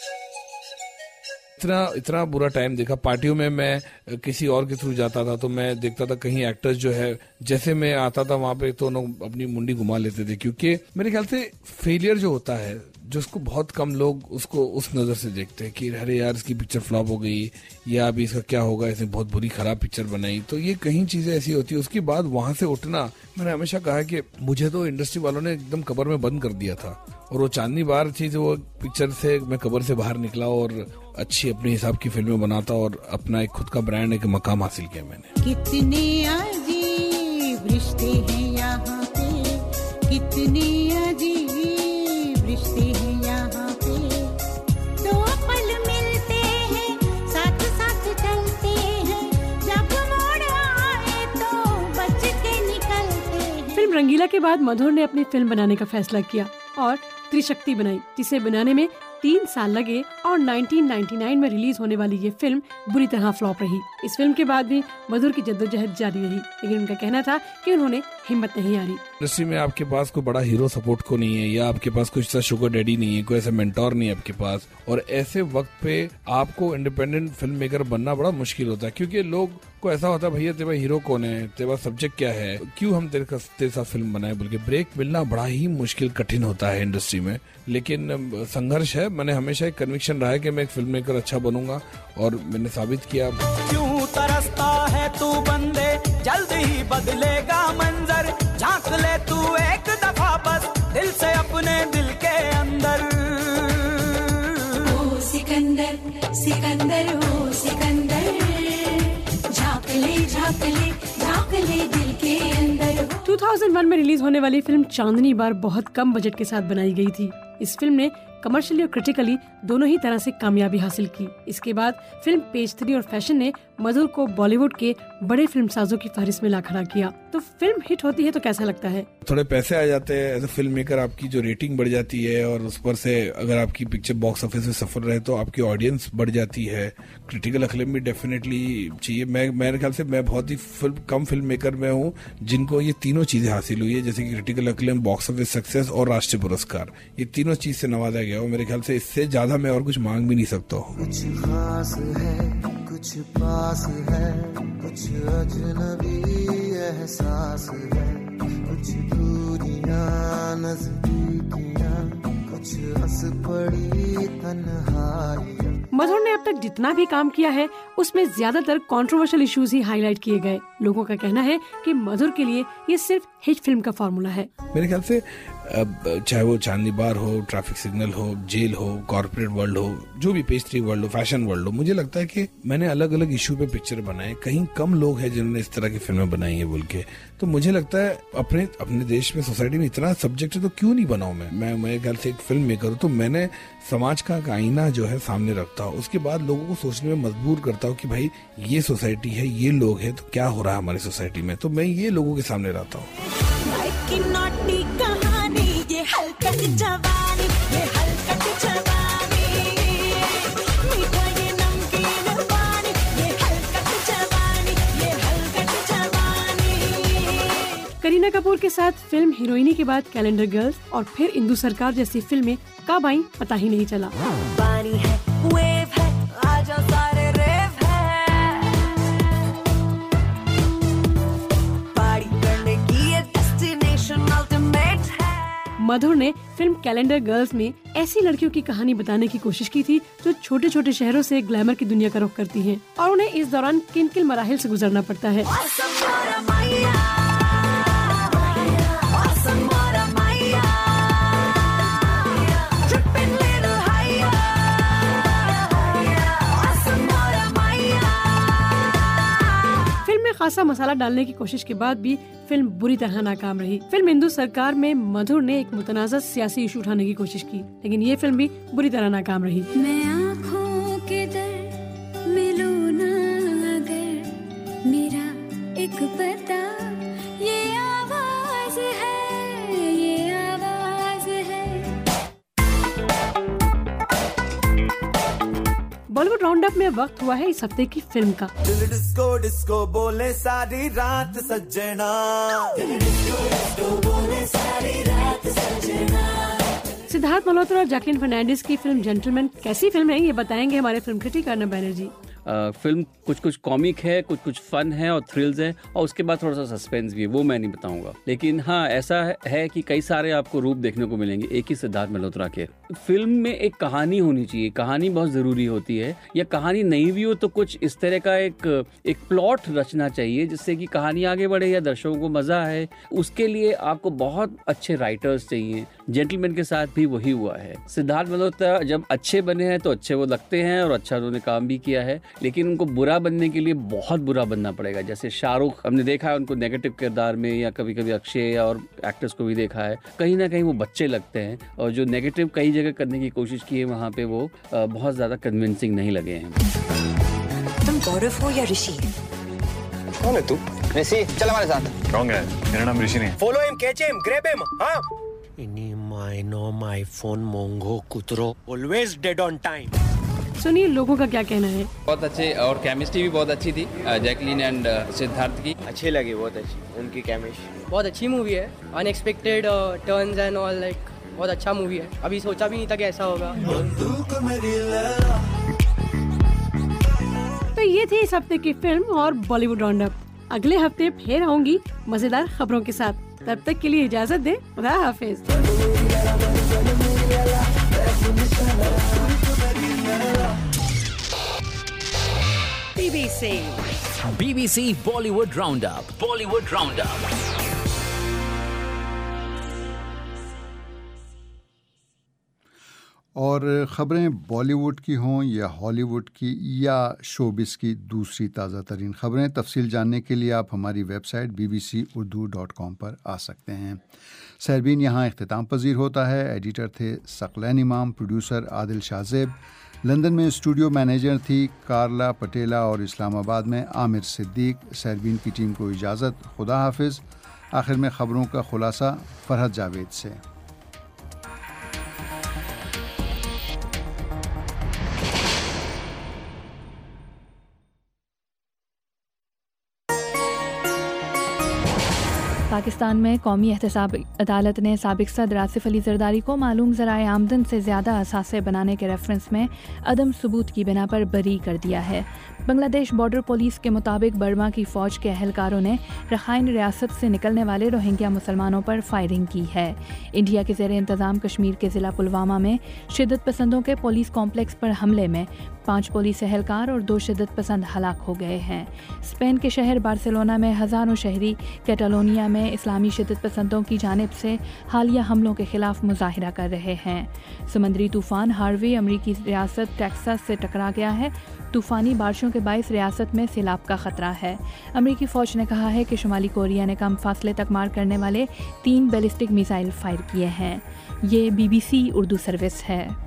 इतना बुरा टाइम देखा। पार्टियों में मैं किसी और के थ्रू जाता था तो मैं देखता था कहीं एक्टर्स जो है, जैसे मैं आता था वहां पे तो लोग अपनी मुंडी घुमा लेते थे, क्योंकि मेरे ख्याल से फेलियर जो होता है, जो उसको बहुत कम लोग उसको उस नजर से देखते हैं कि अरे यार इसकी पिक्चर फ्लॉप हो गई, या अभी इसका क्या होगा, इसने बहुत बुरी खराब पिक्चर बनाई। तो ये कहीं चीजें ऐसी होती है। उसके बाद वहां से उठना, मैंने हमेशा कहा कि मुझे तो इंडस्ट्री वालों ने एकदम कब्र में बंद कर दिया था, और वो चांदनी बार चीज, वो पिक्चर से मैं कब्र से बाहर निकला और अच्छी अपने हिसाब की फिल्में बनाता और अपना एक खुद का ब्रांड, एक मकाम हासिल किया मैंने। कितने अजीब रिश्ते हैं यहाँ पे, कितने अजीब रिश्ते हैं यहाँ पे, दो पल मिलते हैं, साथ साथ चलते हैं, जब मोड़ आए तो बच के निकलते हैं। फिल्म रंगीला के बाद मधुर ने अपनी फिल्म बनाने का फैसला किया और त्रिशक्ति बनाई, जिसे बनाने में 3 साल लगे और 1999 में रिलीज होने वाली ये फिल्म बुरी तरह फ्लॉप रही। इस फिल्म के बाद भी मधुर की जद्दोजहद जारी रही, लेकिन उनका कहना था कि उन्होंने हिम्मत नहीं हारी। इंडस्ट्री में आपके पास कोई बड़ा हीरो सपोर्ट को नहीं है, या आपके पास कुछ ऐसा शुगर डैडी नहीं है, कोई ऐसा मेंटोर नहीं है आपके पास, और ऐसे वक्त पे आपको इंडिपेंडेंट फिल्म मेकर बनना बड़ा मुश्किल होता है, क्योंकि लोग को ऐसा होता है भैया तेरा हीरो कौन है, तेरा सब्जेक्ट क्या है, क्यों हम तेरे साथ फिल्म बनाए, बल्कि ब्रेक मिलना बड़ा ही मुश्किल कठिन होता है इंडस्ट्री में। लेकिन संघर्ष है। मैंने हमेशा एक कन्विक्शन रहा है कि मैं एक फिल्म मेकर अच्छा बनूंगा, और मैंने साबित किया। क्यों तरसता है तू बंदे, जल्द ही बदलेगा मंजर, झांक ले तू एक दफा बस दिल से अपने दिल के अंदर। ओ सिकंदर सिकंदर ओ सिकंदर, झांक ले झांक ले झांक 2001 में रिलीज होने वाली फिल्म चांदनी बार बहुत कम बजट के साथ बनाई गई थी। इस फिल्म ने कमर्शियली और क्रिटिकली दोनों ही तरह से कामयाबी हासिल की। इसके बाद फिल्म पेज 3 और फैशन ने मधुर को बॉलीवुड के बड़े फिल्म साजों की फहरिस्त में ला खड़ा किया। तो फिल्म हिट होती है तो कैसा लगता है? थोड़े पैसे आ जाते हैं एज ए फिल्म मेकर, आपकी जो रेटिंग बढ़ जाती है और उस पर से अगर आपकी पिक्चर बॉक्स ऑफिस में सफल रहे तो आपकी ऑडियंस बढ़ जाती है। क्रिटिकल अक्लेम भी डेफिनेटली चाहिए। मेरे ख्याल से मैं बहुत ही कम फिल्म मेकर में हूँ जिनको ये तीनों चीजें हासिल हुई है, जैसे कि critical acclaim, box office success और राष्ट्रीय पुरस्कार। ये तीनों चीज से नवाजा गया हो। मेरे ख्याल से इससे ज्यादा मैं और कुछ मांग भी नहीं सकता हूँ। कुछ खास है, कुछ पास है, कुछ अजनबी एहसास है, कुछ दूरियां नजदीकियां, कुछ हंस पड़ी तन्हाइयां। मधुर ने अब तक जितना भी काम किया है उसमें ज्यादातर कंट्रोवर्शियल इश्यूज ही हाईलाइट किए गए। लोगों का कहना है कि मधुर के लिए ये सिर्फ हिट फिल्म का फॉर्मूला है। मेरे ख्याल से चाहे वो चांदनी बार हो, ट्रैफिक सिग्नल हो, जेल हो, कॉर्पोरेट वर्ल्ड हो, जो भी पेज 3 वर्ल्ड हो, फैशन वर्ल्ड हो, मुझे लगता है कि मैंने अलग अलग इशू पे पिक्चर बनाए। कहीं कम लोग हैं जिन्होंने इस तरह की फिल्में बनाई है बोल के। तो मुझे लगता है अपने देश में, सोसाइटी में इतना सब्जेक्ट है तो क्यों नहीं बनाऊं मैं मेरे ख्याल से एक फिल्म मेकर हूं तो मैंने समाज का आईना जो है सामने रखता हूँ। उसके बाद लोगों को सोचने में मजबूर करता हूँ कि भाई ये सोसाइटी है, ये लोग हैं, तो क्या हो रहा है हमारी सोसाइटी में। तो मैं ये लोगों के सामने रहता हूँ। करीना कपूर के साथ फिल्म हीरोइनी के बाद कैलेंडर गर्ल्स और फिर इंदु सरकार जैसी फिल्में कब आई पता ही नहीं चला। पानी है, वेव है, आजा सारे रेव है, पार्टी करने की ये डेस्टिनेशन अल्टीमेट है। मधुर ने फिल्म कैलेंडर गर्ल्स में ऐसी लड़कियों की कहानी बताने की कोशिश की थी जो छोटे छोटे शहरों से ग्लैमर की दुनिया का रुख करती हैं और उन्हें इस दौरान किन किन मराहिल से गुजरना पड़ता है। खासा मसाला डालने की कोशिश के बाद भी फिल्म बुरी तरह नाकाम रही। फिल्म इंदु सरकार में मधुर ने एक मुतनाज़ा सियासी इशू उठाने की कोशिश की, लेकिन ये फिल्म भी बुरी तरह नाकाम रही। मैं आँखों के दर मिलूं ना अगर, मेरा एक पता, ये आवाज है, ये आवाज है। बॉलीवुड राउंड अप में वक्त हुआ है इस हफ्ते की फिल्म का। दिल डिस्को डिस्को बोले सारी रात सजना, दिल डिस्को डिस्को बोले सारी रात सजना। सिद्धार्थ मल्होत्रा और जैकलीन फर्नांडिस की फिल्म जेंटलमैन कैसी फिल्म है ये बताएंगे हमारे film critic Arnab Banerjee. Film कुछ कॉमिक है, कुछ फन है और थ्रिल्स है और उसके बाद थोड़ा सा सस्पेंस भी है, वो मैं नहीं बताऊंगा। लेकिन हाँ, ऐसा है कि कई सारे आपको रूप देखने को मिलेंगे एक ही सिद्धार्थ मल्होत्रा के। फिल्म में एक कहानी होनी चाहिए, कहानी बहुत ज़रूरी होती है। या कहानी नहीं भी हो तो कुछ इस तरह का एक प्लॉट रचना चाहिए जिससे कि कहानी आगे बढ़े या दर्शकों को मज़ा आए। उसके लिए आपको बहुत अच्छे राइटर्स चाहिए। जेंटलमैन के साथ भी वही हुआ है। सिद्धार्थ मल्होत्रा जब अच्छे बने हैं तो अच्छे वो लगते हैं और अच्छा उन्होंने काम भी किया है, लेकिन उनको बुरा बनने के लिए बहुत बुरा बनना पड़ेगा। जैसे शाहरुख, हमने देखा है उनको नेगेटिव किरदार में, या कभी कभी अक्षय और एक्टर्स को भी देखा है, कहीं ना कहीं वो बच्चे लगते हैं और जो नेगेटिव कई जगह करने की कोशिश की है वहाँ पे वो बहुत ज़्यादा कन्विंसिंग नहीं लगे हैं। तुम गौरव हो या ऋषि? कौन है तू? ऋषि, चल हमारे साथ। रॉन्ग है, मेरा नाम ऋषि नहीं। Follow him, catch him, grab him. हां, इनी माय नो माय फोन मोंगो कुतरो ऑलवेज डेड ऑन टाइम। सुनिए लोगों का क्या कहना है। बहुत अच्छे और केमिस्ट्री भी बहुत अच्छी थी जैकलीन एंड सिद्धार्थ की। अच्छी लगी, बहुत अच्छी उनकी केमिस्ट्री। बहुत अच्छी मूवी है, unexpected turns and all, like बहुत अच्छा मूवी है। अभी सोचा भी नहीं था कि ऐसा होगा। तो ये थी इस हफ्ते की फिल्म और बॉलीवुड राउंड अप। अगले हफ्ते फिर आऊंगी मजेदार खबरों के साथ। तब तक के लिए इजाजत दे, खुदा हाफिज। BBC Bollywood Roundup. Bollywood Roundup. और ख़बरें बॉलीवुड की हों या हॉलीवुड की या शोबिस की दूसरी ताज़ा तरीन ख़बरें, तफसील जानने के लिए आप हमारी वेबसाइट bbcurdu.com पर आ सकते हैं। सहरबीन यहाँ इख्तिताम पजीर होता है। एडिटर थे सकलैन इमाम, प्रोड्यूसर आदिल शाहजेब, लंदन में स्टूडियो मैनेजर थी कार्ला पटेला और इस्लामाबाद में आमिर सिद्दीक। सहरबीन की टीम को इजाज़त, खुदा हाफिज़। आखिर में ख़बरों का खुलासा फरहत जावेद से। पाकिस्तान में कौमी एहतसाब अदालत ने साबिक सदर आसिफ अली जरदारी को मालूम ज़राए आमदन से ज़्यादा असासे बनाने के रेफरेंस में अदम सबूत की बिना पर बरी कर दिया है। बांग्लादेश बॉर्डर पुलिस के मुताबिक बर्मा की फ़ौज के अहलकारों ने रखाइन रियासत से निकलने वाले रोहिंग्या मुसलमानों पर फायरिंग की है। इंडिया के ज़ेर इंतज़ाम कश्मीर के ज़िला पुलवामा में शिद्दत पसंदों के पुलिस कॉम्प्लेक्स पर हमले में 5 पुलिस एहलकार और 2 शिद्दत पसंद हलाक हो गए हैं। स्पेन के शहर बार्सिलोना में हज़ारों शहरी कैटालोनिया में इस्लामी शिद्दत पसंदों की जानिब से हालिया हमलों के खिलाफ मुजाहिरा कर रहे हैं। समुद्री तूफ़ान हार्वी अमरीकी रियासत टेक्सास से टकरा गया है। तूफ़ानी बारिशों के बायस रियासत में सैलाब का ख़तरा है। अमरीकी फ़ौज ने कहा है कि शुमाली कोरिया ने कम फासले तक मार करने वाले 3 बैलिस्टिक मिसाइल फायर किए हैं। ये BBC उर्दू सर्विस है।